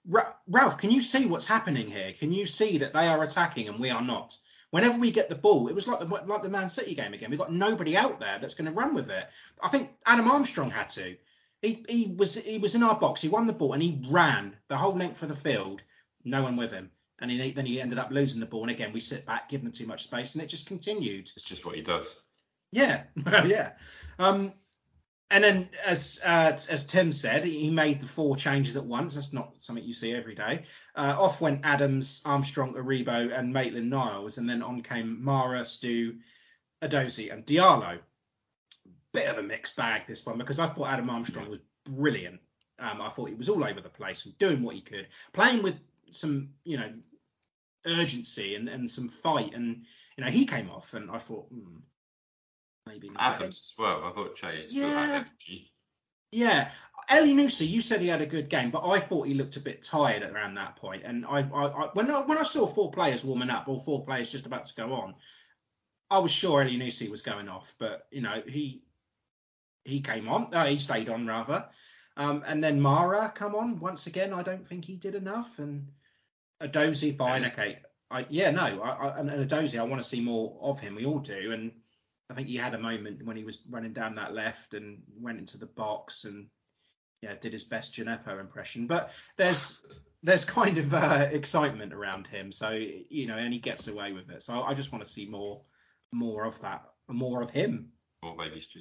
Ralph, can you see what's happening here? Can you see that they are attacking and we are not? Whenever we get the ball, it was like the Man City game again. We've got nobody out there that's going to run with it. I think Adam Armstrong had to. He was in our box. He won the ball and he ran the whole length of the field. No one with him. And then he ended up losing the ball. And again, we sit back, give them too much space, and it just continued. It's just what he does. Yeah, yeah. And then, as Tim said, he made the 4 changes at once. That's not something you see every day. Off went Adams, Armstrong, Aribo, and Maitland-Niles, and then on came Mara, Stu, Edozie, and Diallo. Bit of a mixed bag, this one, because I thought Adam Armstrong was brilliant. I thought he was all over the place and doing what he could, playing with some, urgency and some fight. And he came off, and I thought, maybe not. Adams as well. I thought Che still had energy. Yeah, Elyounoussi, you said he had a good game, but I thought he looked a bit tired around that point. And when I saw 4 players warming up, or 4 players just about to go on, I was sure Elyounoussi was going off. But he came on. He stayed on rather. And then Mara come on once again. I don't think he did enough. And Edozie, fine, okay. And Edozie, I want to see more of him. We all do. And I think he had a moment when he was running down that left and went into the box and did his best Gineppo impression. But there's kind of excitement around him, so and he gets away with it. So I just want to see more of that, more of him. Or Baby Che.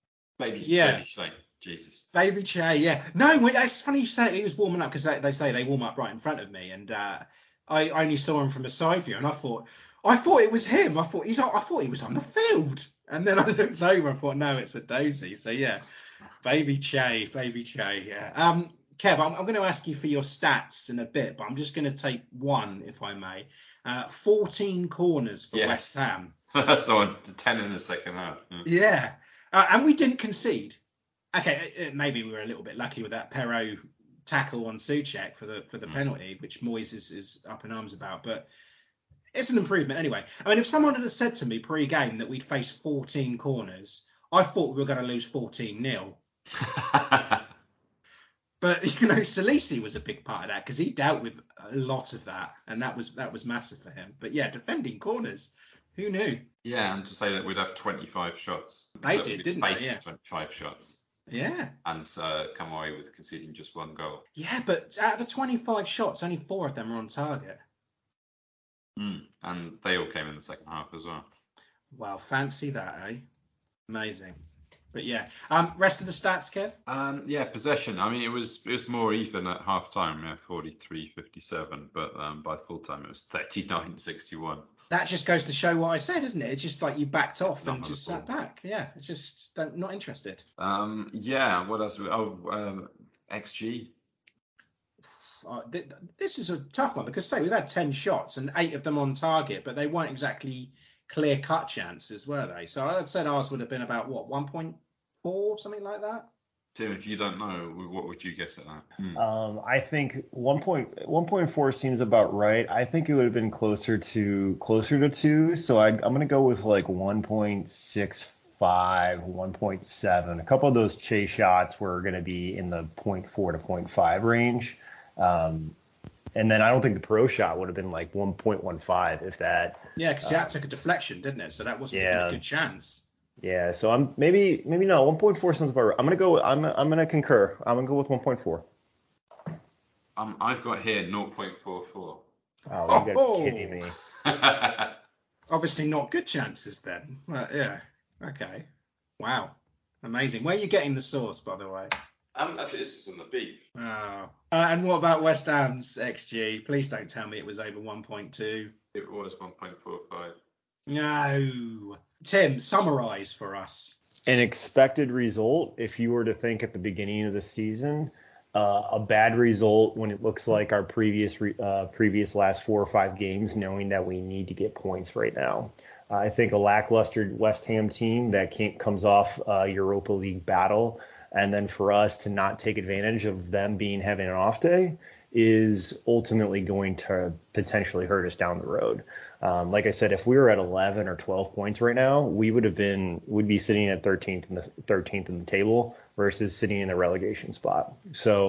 Jesus. Baby Che, yeah. No, it's funny you say he was warming up, because they say they warm up right in front of me, and I only saw him from a side view, and I thought it was him. I thought he was on the field, and then I looked over and thought, no, it's Edozie. So yeah, Baby Che, yeah. Kev, I'm going to ask you for your stats in a bit, but I'm just going to take one, if I may. 14 corners for West Ham. That's on 10 in the second half. Yeah. And we didn't concede. Okay, maybe we were a little bit lucky with that Perrault tackle on Souček for the penalty, which Moyes is up in arms about, but it's an improvement anyway. I mean, if someone had said to me pre-game that we'd face 14 corners, I thought we were going to lose 14-0. But Salisi was a big part of that, because he dealt with a lot of that, and that was massive for him. But yeah, defending corners, who knew? Yeah, and to say that we'd have 25 shots. They did, didn't they? Yeah. 25 shots. Yeah. And come away with conceding just 1 goal. Yeah, but out of the 25 shots, only 4 of them were on target. And they all came in the second half as well. Wow, fancy that, eh? Amazing. But yeah, rest of the stats, Kev? Possession. I mean, it was more even at half time, 43-57, but by full time it was 39-61. That just goes to show what I said, isn't it? It's just like you backed off and just sat back. Yeah, it's just not interested. What else? XG. This is a tough one, because we've had 10 shots and 8 of them on target, but they weren't exactly clear-cut chances, were they? So I'd said ours would have been about 1.4, something like that. Tim, if you don't know, what would you guess at that? I think 1.4 seems about right. I think it would have been closer to 2. So I'm going to go with like 1.65, 1.7. A couple of those chase shots were going to be in the 0.4 to 0.5 range. And then I don't think the pro shot would have been like 1.15, if that. Yeah, because that took a deflection, didn't it? So that wasn't even a good chance. Yeah, so I'm maybe not. 1.4 sounds about right. I'm gonna concur. I'm gonna go with 1.4. I've got here 0.44. Oh, you're kidding me. Obviously not good chances then. Yeah. Okay. Wow. Amazing. Where are you getting the source, by the way? This is on the beat. Oh. And what about West Ham's XG? Please don't tell me it was over 1.2. It was 1.45. No. Tim, summarise for us. An expected result, if you were to think at the beginning of the season, a bad result when it looks like our previous last 4 or 5 games, knowing that we need to get points right now. I think a lackluster West Ham team that comes off a Europa League battle, and then for us to not take advantage of them having an off day is ultimately going to potentially hurt us down the road. Like I said, if we were at 11 or 12 points right now, we'd be sitting at 13th in the table versus sitting in the relegation spot. So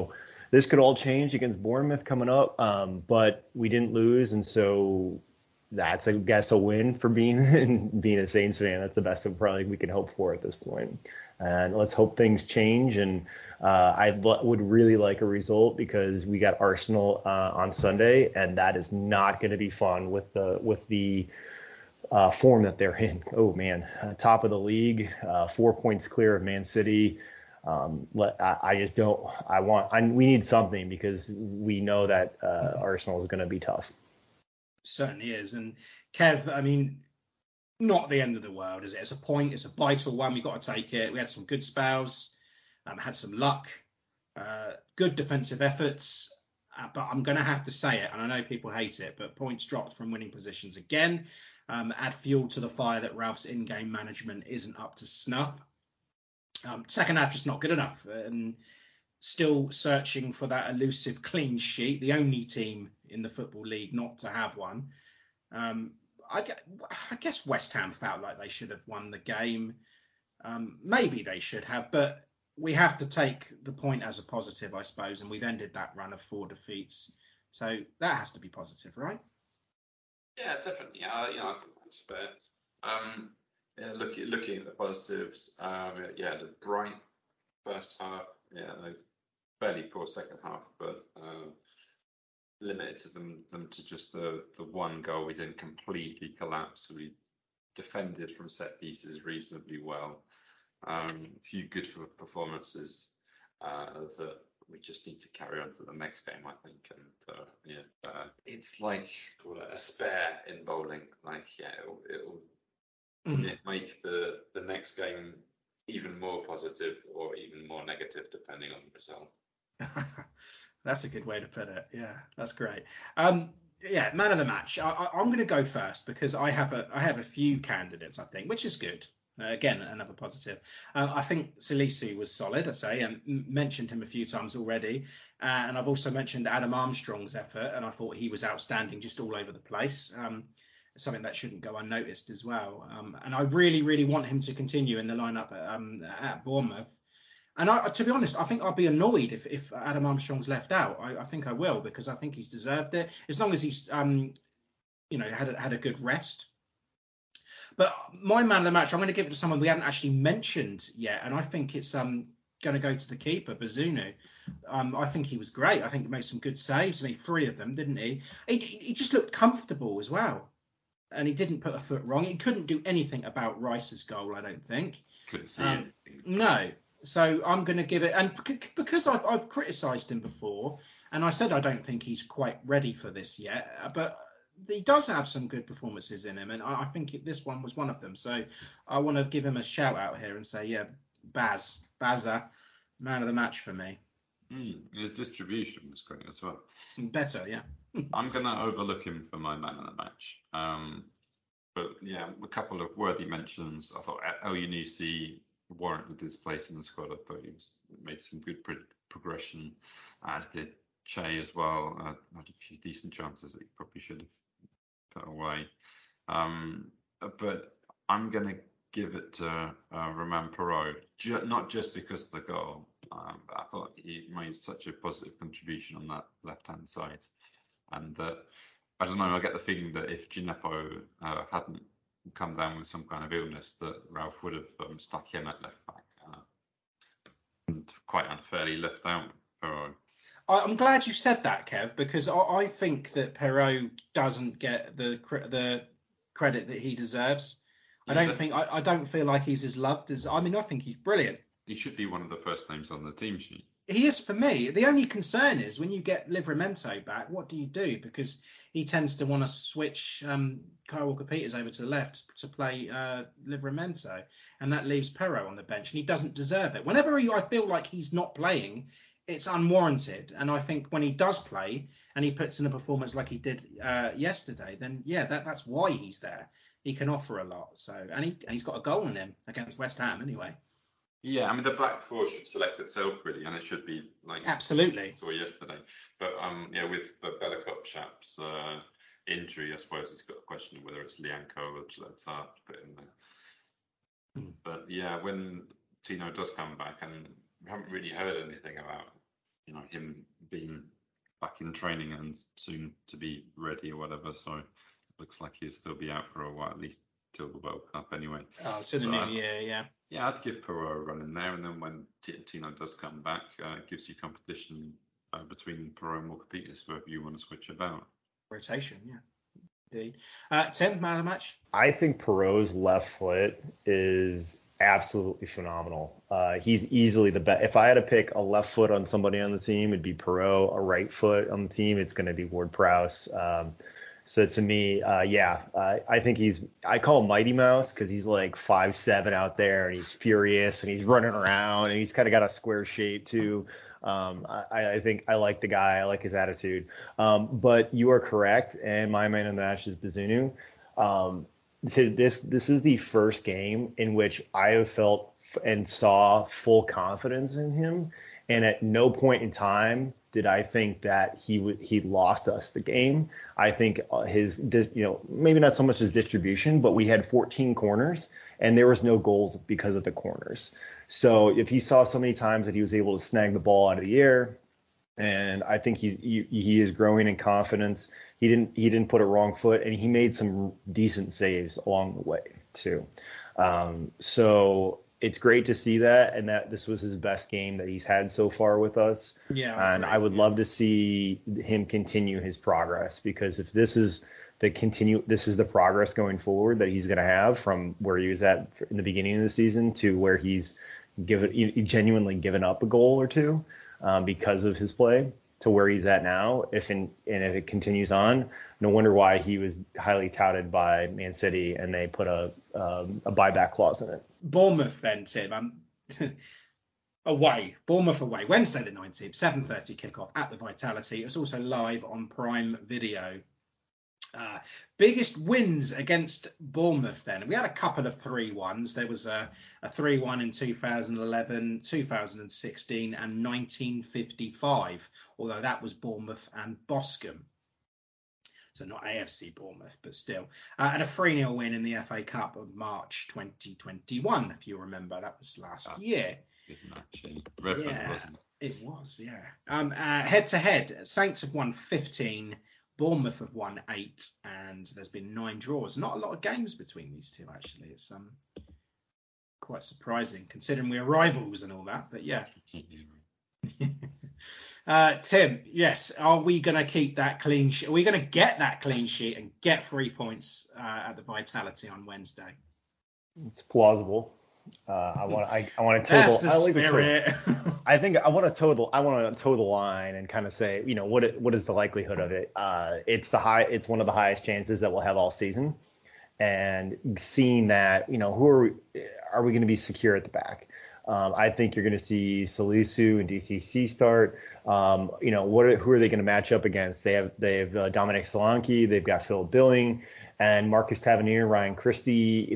this could all change against Bournemouth coming up, but we didn't lose, and so that's, I guess, a win for being a Saints fan. That's the best of probably we can hope for at this point. And let's hope things change. And I would really like a result because we got Arsenal on Sunday, and that is not going to be fun with the form that they're in. Oh man, top of the league, 4 points clear of Man City. I just don't. We need something because we know that Arsenal is going to be tough. Certainly is. And Kev, I mean, not the end of the world, is it? It's a point. It's a vital one. We've got to take it. We had some good spells, had some luck, good defensive efforts. But I'm going to have to say it, and I know people hate it, but points dropped from winning positions again. Add fuel to the fire that Ralph's in-game management isn't up to snuff. Second half just not good enough, and still searching for that elusive clean sheet, the only team in the Football League not to have one. I guess West Ham felt like they should have won the game. Maybe they should have, but we have to take the point as a positive, I suppose, and we've ended that run of 4 defeats. So that has to be positive, right? Yeah, definitely. I think that's fair. Looking at the positives, the bright first half, fairly poor second half, but limited to them to just the one goal. We didn't completely collapse. We defended from set pieces reasonably well. A few good performances that we just need to carry on to the next game, I think. And it's like a spare in bowling. Like, it'll make the next game even more positive or even more negative depending on the result. That's a good way to put it. Yeah, that's great. Man of the match. I'm going to go first because I have a few candidates, I think, which is good. Again, another positive. I think Salisu was solid, I say, and mentioned him a few times already. And I've also mentioned Adam Armstrong's effort, and I thought he was outstanding just all over the place. Something that shouldn't go unnoticed as well. And I really, really want him to continue in the lineup at Bournemouth. And to be honest, I think I'll be annoyed if Adam Armstrong's left out. I think I will, because I think he's deserved it, as long as he's had a good rest. But my man of the match, I'm going to give it to someone we haven't actually mentioned yet, and I think it's going to go to the keeper, Bazunu. I think he was great. I think he made some good saves. I mean, 3 of them, didn't he? He just looked comfortable as well, and he didn't put a foot wrong. He couldn't do anything about Rice's goal, I don't think. Couldn't see anything. No. So I'm going to give it, and because I've criticised him before, and I said I don't think he's quite ready for this yet, but he does have some good performances in him, and I think this one was one of them. So I want to give him a shout out here and say, Bazza, man of the match for me. His distribution was great as well. Better, yeah. I'm going to overlook him for my man of the match. But a couple of worthy mentions. I thought El-Yunusi warranted his place in the squad. I thought he made some good progression, as did Che as well. Had a few decent chances that he probably should have put away. But I'm going to give it to Romain Perraud, not just because of the goal. But I thought he made such a positive contribution on that left-hand side. And I don't know, I get the feeling that if Gineppo hadn't come down with some kind of illness, that Ralph would have stuck him at left back and quite unfairly left out Perraud. I'm glad you said that, Kev, because I think that Perraud doesn't get the credit that he deserves. I don't feel like he's as loved as. I think he's brilliant. He should be one of the first names on the team sheet. He is for me. The only concern is when you get Livramento back, what do you do? Because he tends to want to switch Kyle Walker-Peters over to the left to play Livramento, and that leaves Perraud on the bench, and he doesn't deserve it. Whenever I feel like he's not playing, it's unwarranted. And I think when he does play and he puts in a performance like he did yesterday, then that's why he's there. He can offer a lot. So and he's got a goal in him against West Ham anyway. Yeah, the back four should select itself really, and it should be like absolutely saw yesterday. But with Bella Chap's injury, I suppose it's got a question of whether it's Lianco or Gilletta to put in there. But when Tino does come back, and we haven't really heard anything about him being back in training and soon to be ready or whatever. So it looks like he'll still be out for a while, at least till the World Cup anyway. Oh, to the new year, yeah. Yeah, I'd give Perot a run in there, and then when Tino does come back, it gives you competition between Perot and Walker Peters, wherever you want to switch about. Rotation, yeah. Indeed. Tim, man of the match? I think Perot's left foot is absolutely phenomenal. He's easily the best. If I had to pick a left foot on somebody on the team, it'd be Perot. A right foot on the team, it's going to be Ward-Prowse. So to me, I think I call him Mighty Mouse because he's like 5'7" out there, and he's furious, and he's running around, and he's kind of got a square shape too. I think I like the guy. I like his attitude. But you are correct, and my man of the match is Bazunu. This is the first game in which I have felt and saw full confidence in him, and at no point in time did I think that he lost us the game. I think his, maybe not so much his distribution, but we had 14 corners and there was no goals because of the corners. So if he saw so many times that he was able to snag the ball out of the air, and I think he is growing in confidence. He didn't put a wrong foot, and he made some decent saves along the way too. So it's great to see that, and that this was his best game that he's had so far with us. Yeah. And I would love to see him continue his progress, because if this is the progress going forward that he's going to have from where he was at in the beginning of the season to where he's genuinely given up a goal or two because of his play to where he's at now. If it continues on, no wonder why he was highly touted by Man City and they put a buyback clause in it. Bournemouth then, Tim. Bournemouth away, Wednesday the 19th, 7:30 kickoff at the Vitality. It's also live on Prime Video. Biggest wins against Bournemouth then. We had a couple of 3-1s. There was a 3-1 in 2011, 2016 and 1955, although that was Bournemouth and Boscombe. So not AFC Bournemouth, but still. And a 3-0 win in the FA Cup of March 2021, if you remember. That was last year. It was, yeah. Head-to-head, Saints have won 15, Bournemouth have won 8, and there's been 9 draws. Not a lot of games between these two, actually. It's quite surprising, considering we're rivals and all that, but yeah. Tim, yes, are we going to keep that clean sheet? Are we going to get that clean sheet and get 3 points at the Vitality on Wednesday? It's plausible. I want to total. That's the spirit. I think I want to toe the line and kind of say, what is the likelihood of it? It's one of the highest chances that we'll have all season. And seeing that, who are we going to be secure at the back? I think you're going to see Salisu and DCC start. Who are they going to match up against? They have Dominic Solanke, they've got Philip Billing and Marcus Tavernier, Ryan Christie,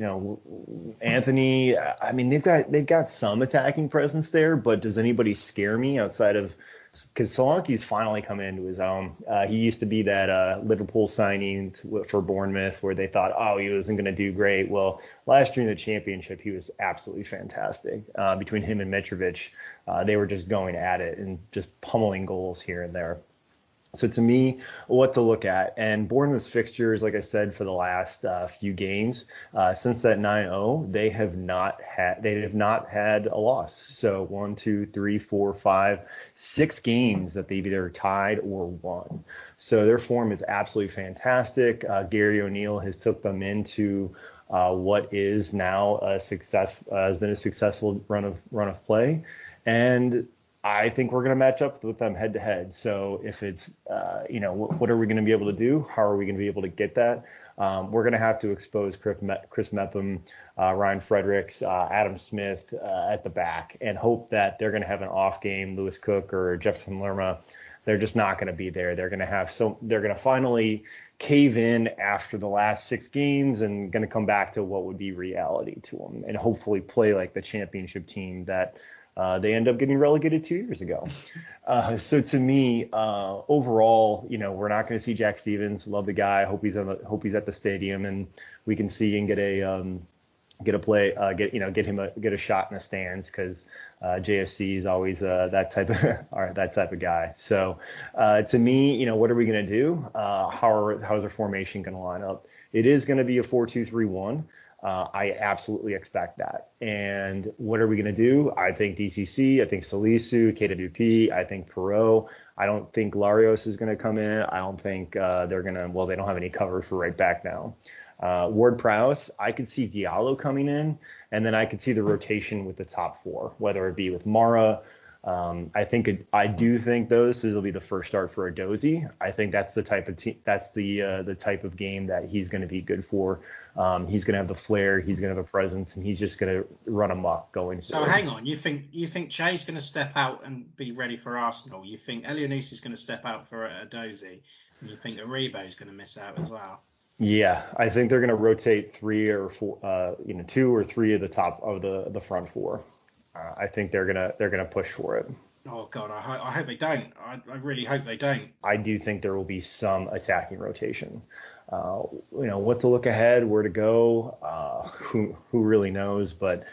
Anthony. I mean, they've got some attacking presence there, but does anybody scare me outside of, because Solanke's finally come into his own. He used to be that Liverpool signing for Bournemouth where they thought, he wasn't going to do great. Well, last year in the Championship, he was absolutely fantastic. Between him and Mitrovic, they were just going at it and just pummeling goals here and there. So to me, what to look at, and Bournemouth's fixtures, like I said, for the last few games, since that 9-0, they have not had a loss. So 1, 2, 3, 4, 5, 6 games that they've either tied or won. So their form is absolutely fantastic. Gary O'Neill has took them into what is now has been a successful run of play, and I think we're going to match up with them head to head. So if it's, what are we going to be able to do? How are we going to be able to get that? We're going to have to expose Chris Mepham, Ryan Fredericks, Adam Smith at the back, and hope that they're going to have an off game. Lewis Cook or Jefferson Lerma, they're just not going to be there. They're going to finally cave in after the last 6 games and going to come back to what would be reality to them, and hopefully play like the championship team that they end up getting relegated 2 years ago. So to me, overall, we're not going to see Jack Stevens. Love the guy. Hope he's at the stadium and we can see and get get a shot in the stands, because JFC is always that type of guy. So to me, what are we going to do? How's our formation going to line up? It is going to be a 4-2-3-1. I absolutely expect that. And what are we going to do? I think DCC, I think Salisu, KWP, I think Perot. I don't think Larios is going to come in. I don't think they're going to, well, they don't have any cover for right back now. Ward-Prowse, I could see Diallo coming in, and then I could see the rotation with the top four, whether it be with Mara. I do think this will be the first start for Edozie. I think that's the type of the type of game that he's going to be good for. He's going to have the flair, he's going to have a presence, and he's just going to run amok going forward. So hang on, you think Che's going to step out and be ready for Arsenal? You think Elyounoussi is going to step out for Edozie, and you think Aribo is going to miss out as well? Yeah, I think they're going to rotate 3 or 4, 2 or 3 of the top of the front four. I think they're gonna push for it. Oh God, I hope they don't. I really hope they don't. I do think there will be some attacking rotation. What to look ahead, where to go, who really knows? But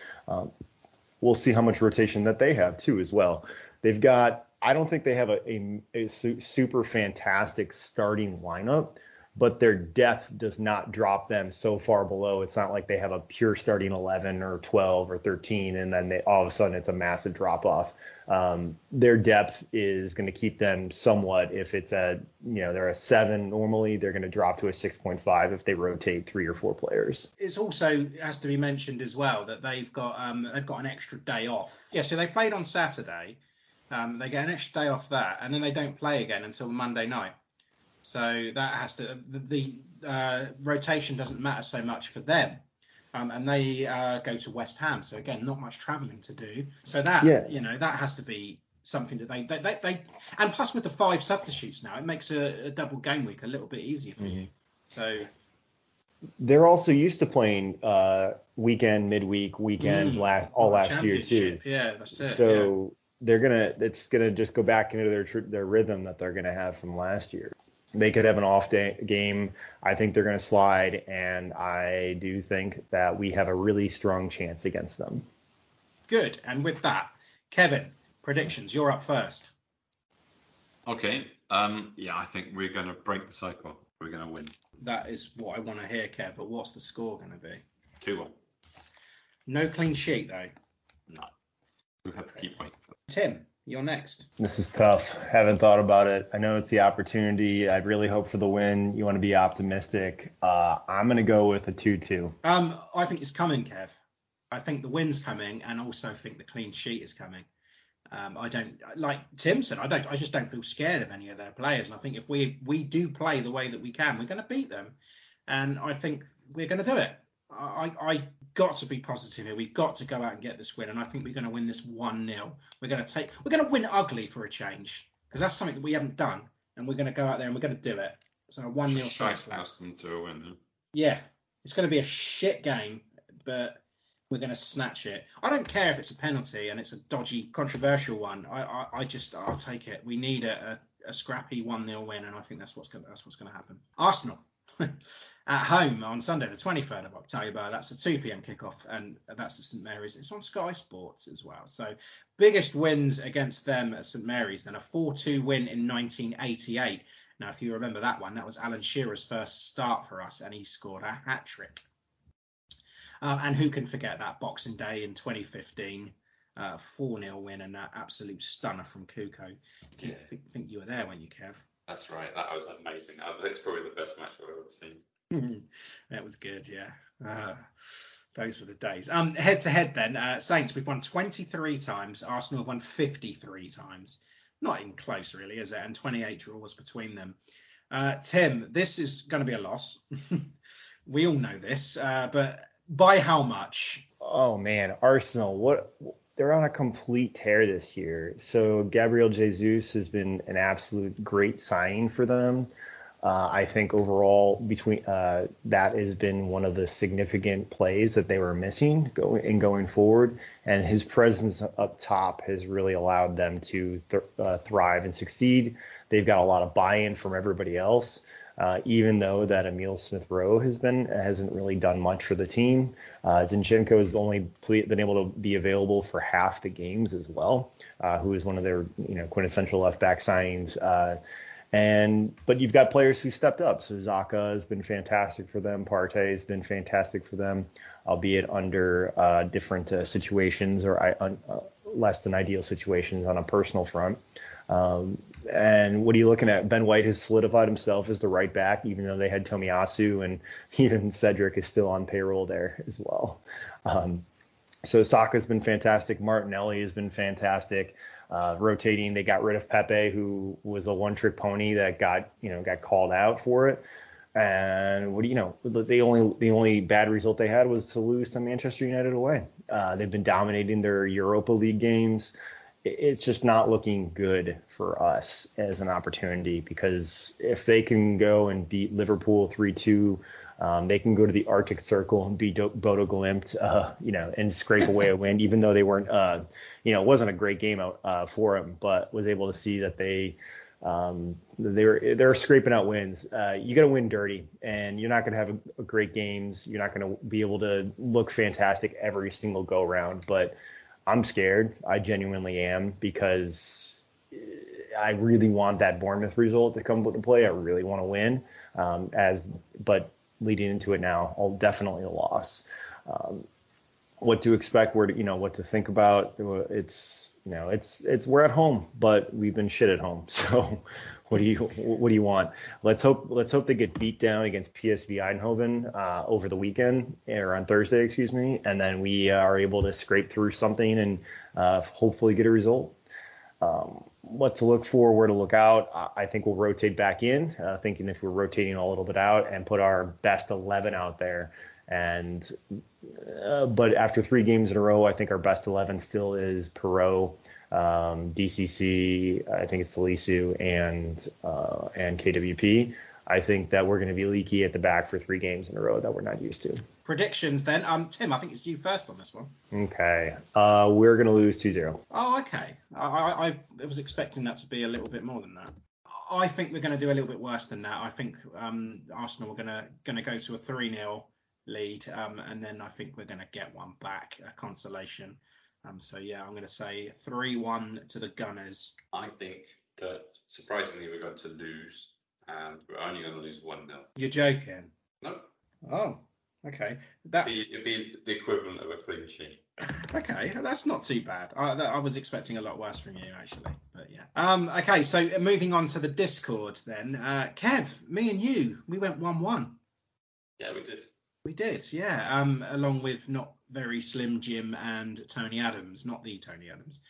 we'll see how much rotation that they have too as well. They've got. I don't think they have a super fantastic starting lineup, but their depth does not drop them so far below. It's not like they have a pure starting 11 or 12 or 13, and then all of a sudden it's a massive drop off. Their depth is going to keep them somewhat. If it's they're a 7 normally, they're going to drop to a 6.5 if they rotate 3 or 4 players. It's also has to be mentioned as well that they've got an extra day off. Yeah, so they played on Saturday. They get an extra day off that, and then they don't play again until Monday night. So that has to the rotation doesn't matter so much for them, and they go to West Ham. So again, not much travelling to do. So that that has to be something that they and plus with the 5 substitutes now, it makes a double game week a little bit easier for you. So they're also used to playing weekend, midweek, weekend last year too. Yeah, that's it. So it's gonna just go back into their rhythm that they're gonna have from last year. They could have an off day game. I think they're going to slide, and I do think that we have a really strong chance against them. Good. And with that, Kevin, predictions. You're up first. Okay. I think we're going to break the cycle. We're going to win. That is what I want to hear, Kev. But what's the score going to be? 2-1. No clean sheet, though. No. We have to keep waiting for that. Tim. You're next. This is tough. Haven't thought about it. I know it's the opportunity. I'd really hope for the win. You want to be optimistic. I'm going to go with a 2-2. I think it's coming, Kev. I think the win's coming, and also think the clean sheet is coming. I don't, like Tim said, I just don't feel scared of any of their players. And I think if we do play the way that we can, we're going to beat them. And I think we're going to do it. I got to be positive here. We've got to go out and get this win, and I think we're going to win this 1-0. We're going to win ugly for a change, because that's something that we haven't done, and we're going to go out there and we're going to do it. So a 1-0. House them to a win. Huh? Yeah, it's going to be a shit game, but we're going to snatch it. I don't care if it's a penalty and it's a dodgy, controversial one. I'll take it. We need a scrappy 1-0 win, and I think that's what's going to happen. Arsenal. At home on Sunday, the 23rd of October. That's a 2 p.m. kickoff, and that's at St Mary's. It's on Sky Sports as well. So biggest wins against them at St Mary's, then a 4-2 win in 1988. Now, if you remember that one, that was Alan Shearer's first start for us, and he scored a hat-trick. And who can forget that Boxing Day in 2015, 4-0 win and that absolute stunner from Kuko. Yeah. I think you were there, weren't you, Kev? That's right. That was amazing. It's probably the best match I've ever seen. That was good, yeah. Those were the days. Head to head then, Saints, we've won 23 times. Arsenal have won 53 times. Not even close, really, is it? And 28 draws between them. Tim, this is going to be a loss. We all know this, but by how much? Oh, man. Arsenal, they're on a complete tear this year. So Gabriel Jesus has been an absolute great signing for them. I think overall that has been one of the significant plays that they were missing going forward, and his presence up top has really allowed them to thrive and succeed. They've got a lot of buy-in from everybody else. even though that Emil Smith-Rowe hasn't really done much for the team. Zinchenko has only been able to be available for half the games as well, who is one of their quintessential left back signings. But you've got players who stepped up. So Xhaka has been fantastic for them. Partey has been fantastic for them, albeit under different situations or less than ideal situations on a personal front. And what are you looking at? Ben White has solidified himself as the right back, even though they had Tomiyasu, and even Cedric is still on payroll there as well. So Saka's been fantastic. Martinelli has been fantastic. Rotating, they got rid of Pepe, who was a one-trick pony that got called out for it. And the only bad result they had was to lose to Manchester United away. They've been dominating their Europa League games. It's just not looking good for us as an opportunity, because if they can go and beat Liverpool 3-2, they can go to the Arctic Circle and beat Bodo Glimt, and scrape away a win, even though they weren't, it wasn't a great game for them, but was able to see that they're scraping out wins. You got to win dirty, and you're not going to have a great games. You're not going to be able to look fantastic every single go round, but I'm scared. I genuinely am, because I really want that Bournemouth result to come into play. I really want to win. But leading into it now, I'll definitely a loss. What to expect? What to think about? It's we're at home, but we've been shit at home. So what do you want? Let's hope they get beat down against PSV Eindhoven over the weekend, or on Thursday, excuse me, and then we are able to scrape through something and hopefully get a result. What to look for, where to look out. I think we'll rotate back in, thinking if we're rotating a little bit out, and put our best 11 out there. But after 3 games in a row, I think our best 11 still is Perot, DCC, I think it's Salisu, and KWP. I think that we're going to be leaky at the back for 3 games in a row that we're not used to. Predictions then. Tim, I think it's you first on this one. Okay. We're going to lose 2-0. Oh, okay. I was expecting that to be a little bit more than that. I think we're going to do a little bit worse than that. I think Arsenal are going to go to a 3-0 lead, and then I think we're going to get one back, a consolation. I'm going to say 3-1 to the Gunners. I think that surprisingly we're going to lose, and we're only going to lose 1-0. You're joking? No. Oh, okay. It'd be the equivalent of a clean sheet. Okay, that's not too bad. I was expecting a lot worse from you, actually. But yeah. Okay, so moving on to the Discord then. Kev, me and you, we went 1-1. Yeah, we did. We did, yeah. Along with not very Slim Jim and Tony Adams, not the Tony Adams.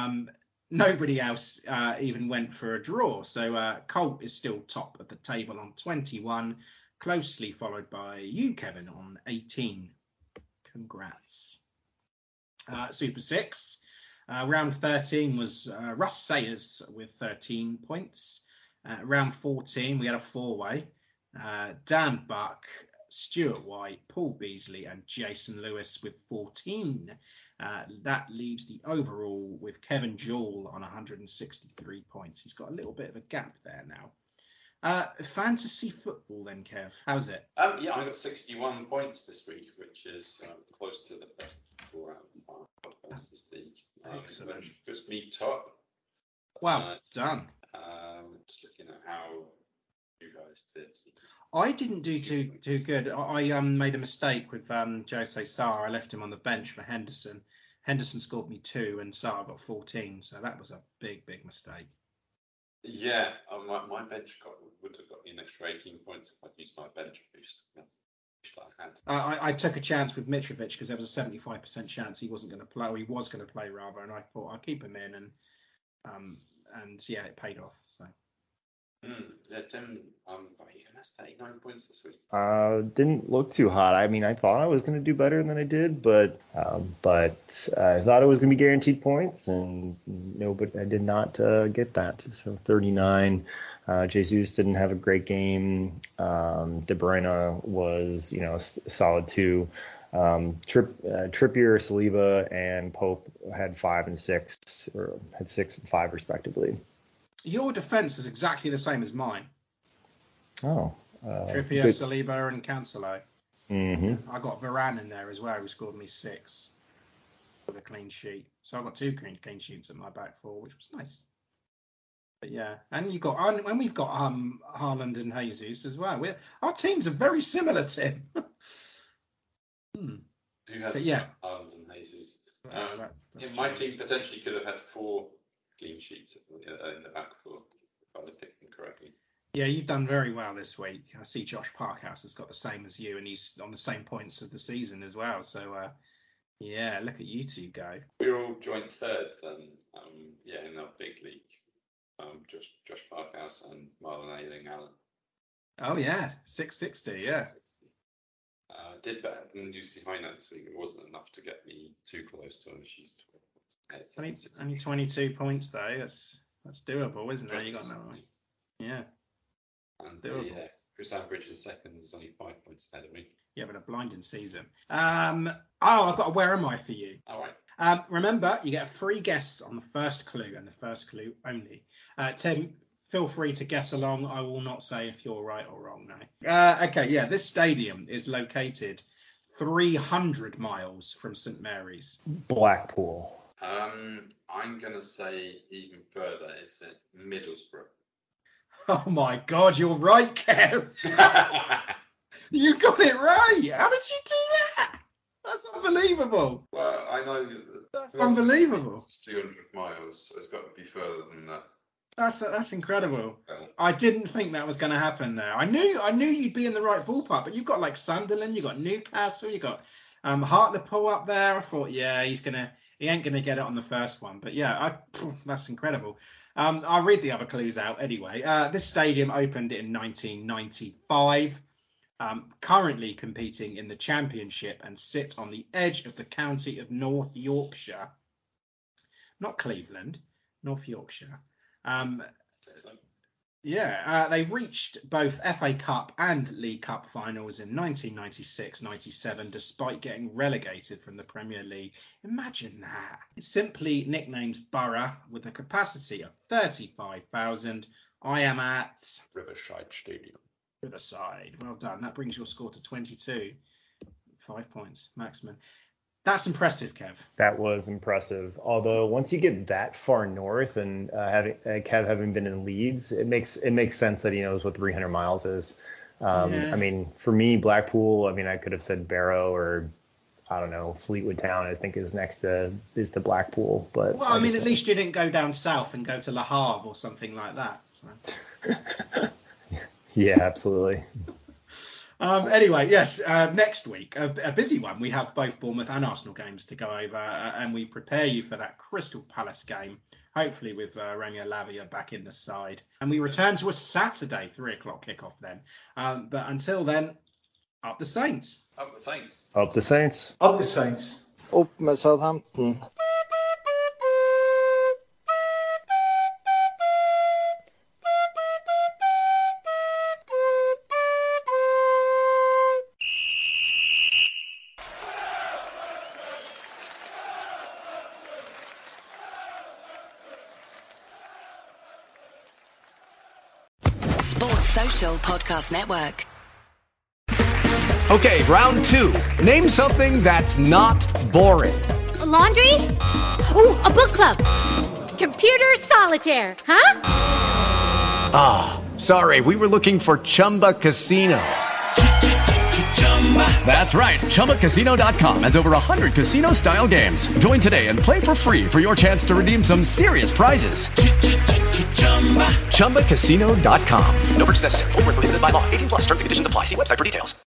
Nobody else even went for a draw. So Colt is still top of the table on 21, closely followed by you, Kevin, on 18. Congrats. Super 6. Round 13 was Russ Sayers with 13 points. Round 14, we had a 4-way. Dan Buck, Stuart White, Paul Beasley and Jason Lewis with 14. That leaves the overall with Kevin Jewell on 163 points. He's got a little bit of a gap there now. Fantasy football then, Kev. How's it? Yeah, I got 61 points this week, which is close to the best 4 out of 5 podcasts this league. Excellent. Just me top. Well done. Just looking at how you guys did. I didn't do too good. I made a mistake with Jose Sarr. I left him on the bench for Henderson. Henderson scored me 2 and Sarr got 14. So that was a big mistake. Yeah, my bench would have got me an extra 18 points if I'd used my bench boost. I took a chance with Mitrovic because there was a 75% chance he wasn't going to play, or he was going to play rather, and I thought I'll keep him in, and yeah, it paid off. So. Yeah, Tim, that's 39 points this week. Didn't look too hot. I mean, I thought I was going to do better than I did, but I thought it was going to be guaranteed points, and no, but I did not get that. So 39. Jesus didn't have a great game. De Bruyne was, a solid 2. Trippier, Saliba, and Pope had 5 and 6, or had 6 and 5 respectively. Your defence is exactly the same as mine. Oh. Trippier, good. Saliba, and Cancelo. Mm-hmm. I got Varane in there as well, who scored me 6 with a clean sheet. So I got 2 clean sheets at my back 4, which was nice. But yeah, and we've got Haaland and Jesus as well. Our teams are very similar, Tim. Who has Haaland and Jesus? That's my team potentially could have had 4 clean sheets in the back 4 if I'd have picked them correctly. Yeah, you've done very well this week. I see Josh Parkhouse has got the same as you, and he's on the same points of the season as well. So, yeah, look at you two go. We're all joint third then, in our big league. Josh Parkhouse and Marlon Ayling-Allen. Oh, yeah, 660, yeah. 660. Did better than Lucy Hynett this week. It wasn't enough to get me too close to her. She's 12 points ahead. Only 22 points, though. That's doable, isn't it? You got no one. Yeah. And Chris Ambridge in second is only 5 points ahead of me. Yeah, but a blinding season. I've got a where am I for you. All right. Remember, you get a free guess on the first clue and the first clue only. Tim, feel free to guess along. I will not say if you're right or wrong now. Okay, yeah, this stadium is located 300 miles from St Mary's. Blackpool. I'm going to say even further. It's at Middlesbrough. Oh my God, you're right, Kev. You got it right. How did you do that? That's unbelievable. Well, I know. That's unbelievable. It's 200 miles, so it's got to be further than that. That's incredible. I didn't think that was going to happen there. I knew you'd be in the right ballpark, but you've got like Sunderland, you've got Newcastle, you've got Hartlepool up there. I thought, yeah, he ain't gonna get it on the first one. But yeah, that's incredible. I'll read the other clues out anyway. This stadium opened in 1995. Currently competing in the Championship and sit on the edge of the county of North Yorkshire. Not Cleveland, North Yorkshire. They reached both FA Cup and League Cup finals in 1996-97, despite getting relegated from the Premier League. Imagine that. It's simply nicknamed Borough with a capacity of 35,000. I am at Riverside Stadium. Riverside. Well done. That brings your score to 22. 5 points, maximum. That's impressive, Kev. That was impressive. Although once you get that far north and Kev having been in Leeds, it makes sense that he knows what 300 miles is. I mean, for me, Blackpool, I could have said Barrow or I don't know, Fleetwood Town, I think is next to Blackpool. But well, at least you didn't go down south and go to Le Havre or something like that. So. Yeah, absolutely. Anyway, yes, next week, a busy one. We have both Bournemouth and Arsenal games to go over, and we prepare you for that Crystal Palace game, hopefully with Romeo Lavia back in the side. And we return to a Saturday 3:00 kickoff then. But until then, up the Saints. Up the Saints. Up the Saints. Up the Saints. Up med Southampton. Social Podcast Network. Okay, round 2. Name something that's not boring. A laundry? Ooh, a book club. Computer solitaire, huh? Ah, sorry, we were looking for Chumba Casino. That's right, ChumbaCasino.com has over 100 casino-style games. Join today and play for free for your chance to redeem some serious prizes. ChumbaCasino.com. No purchase necessary. Void where prohibited by law. 18+ terms and conditions apply. See website for details.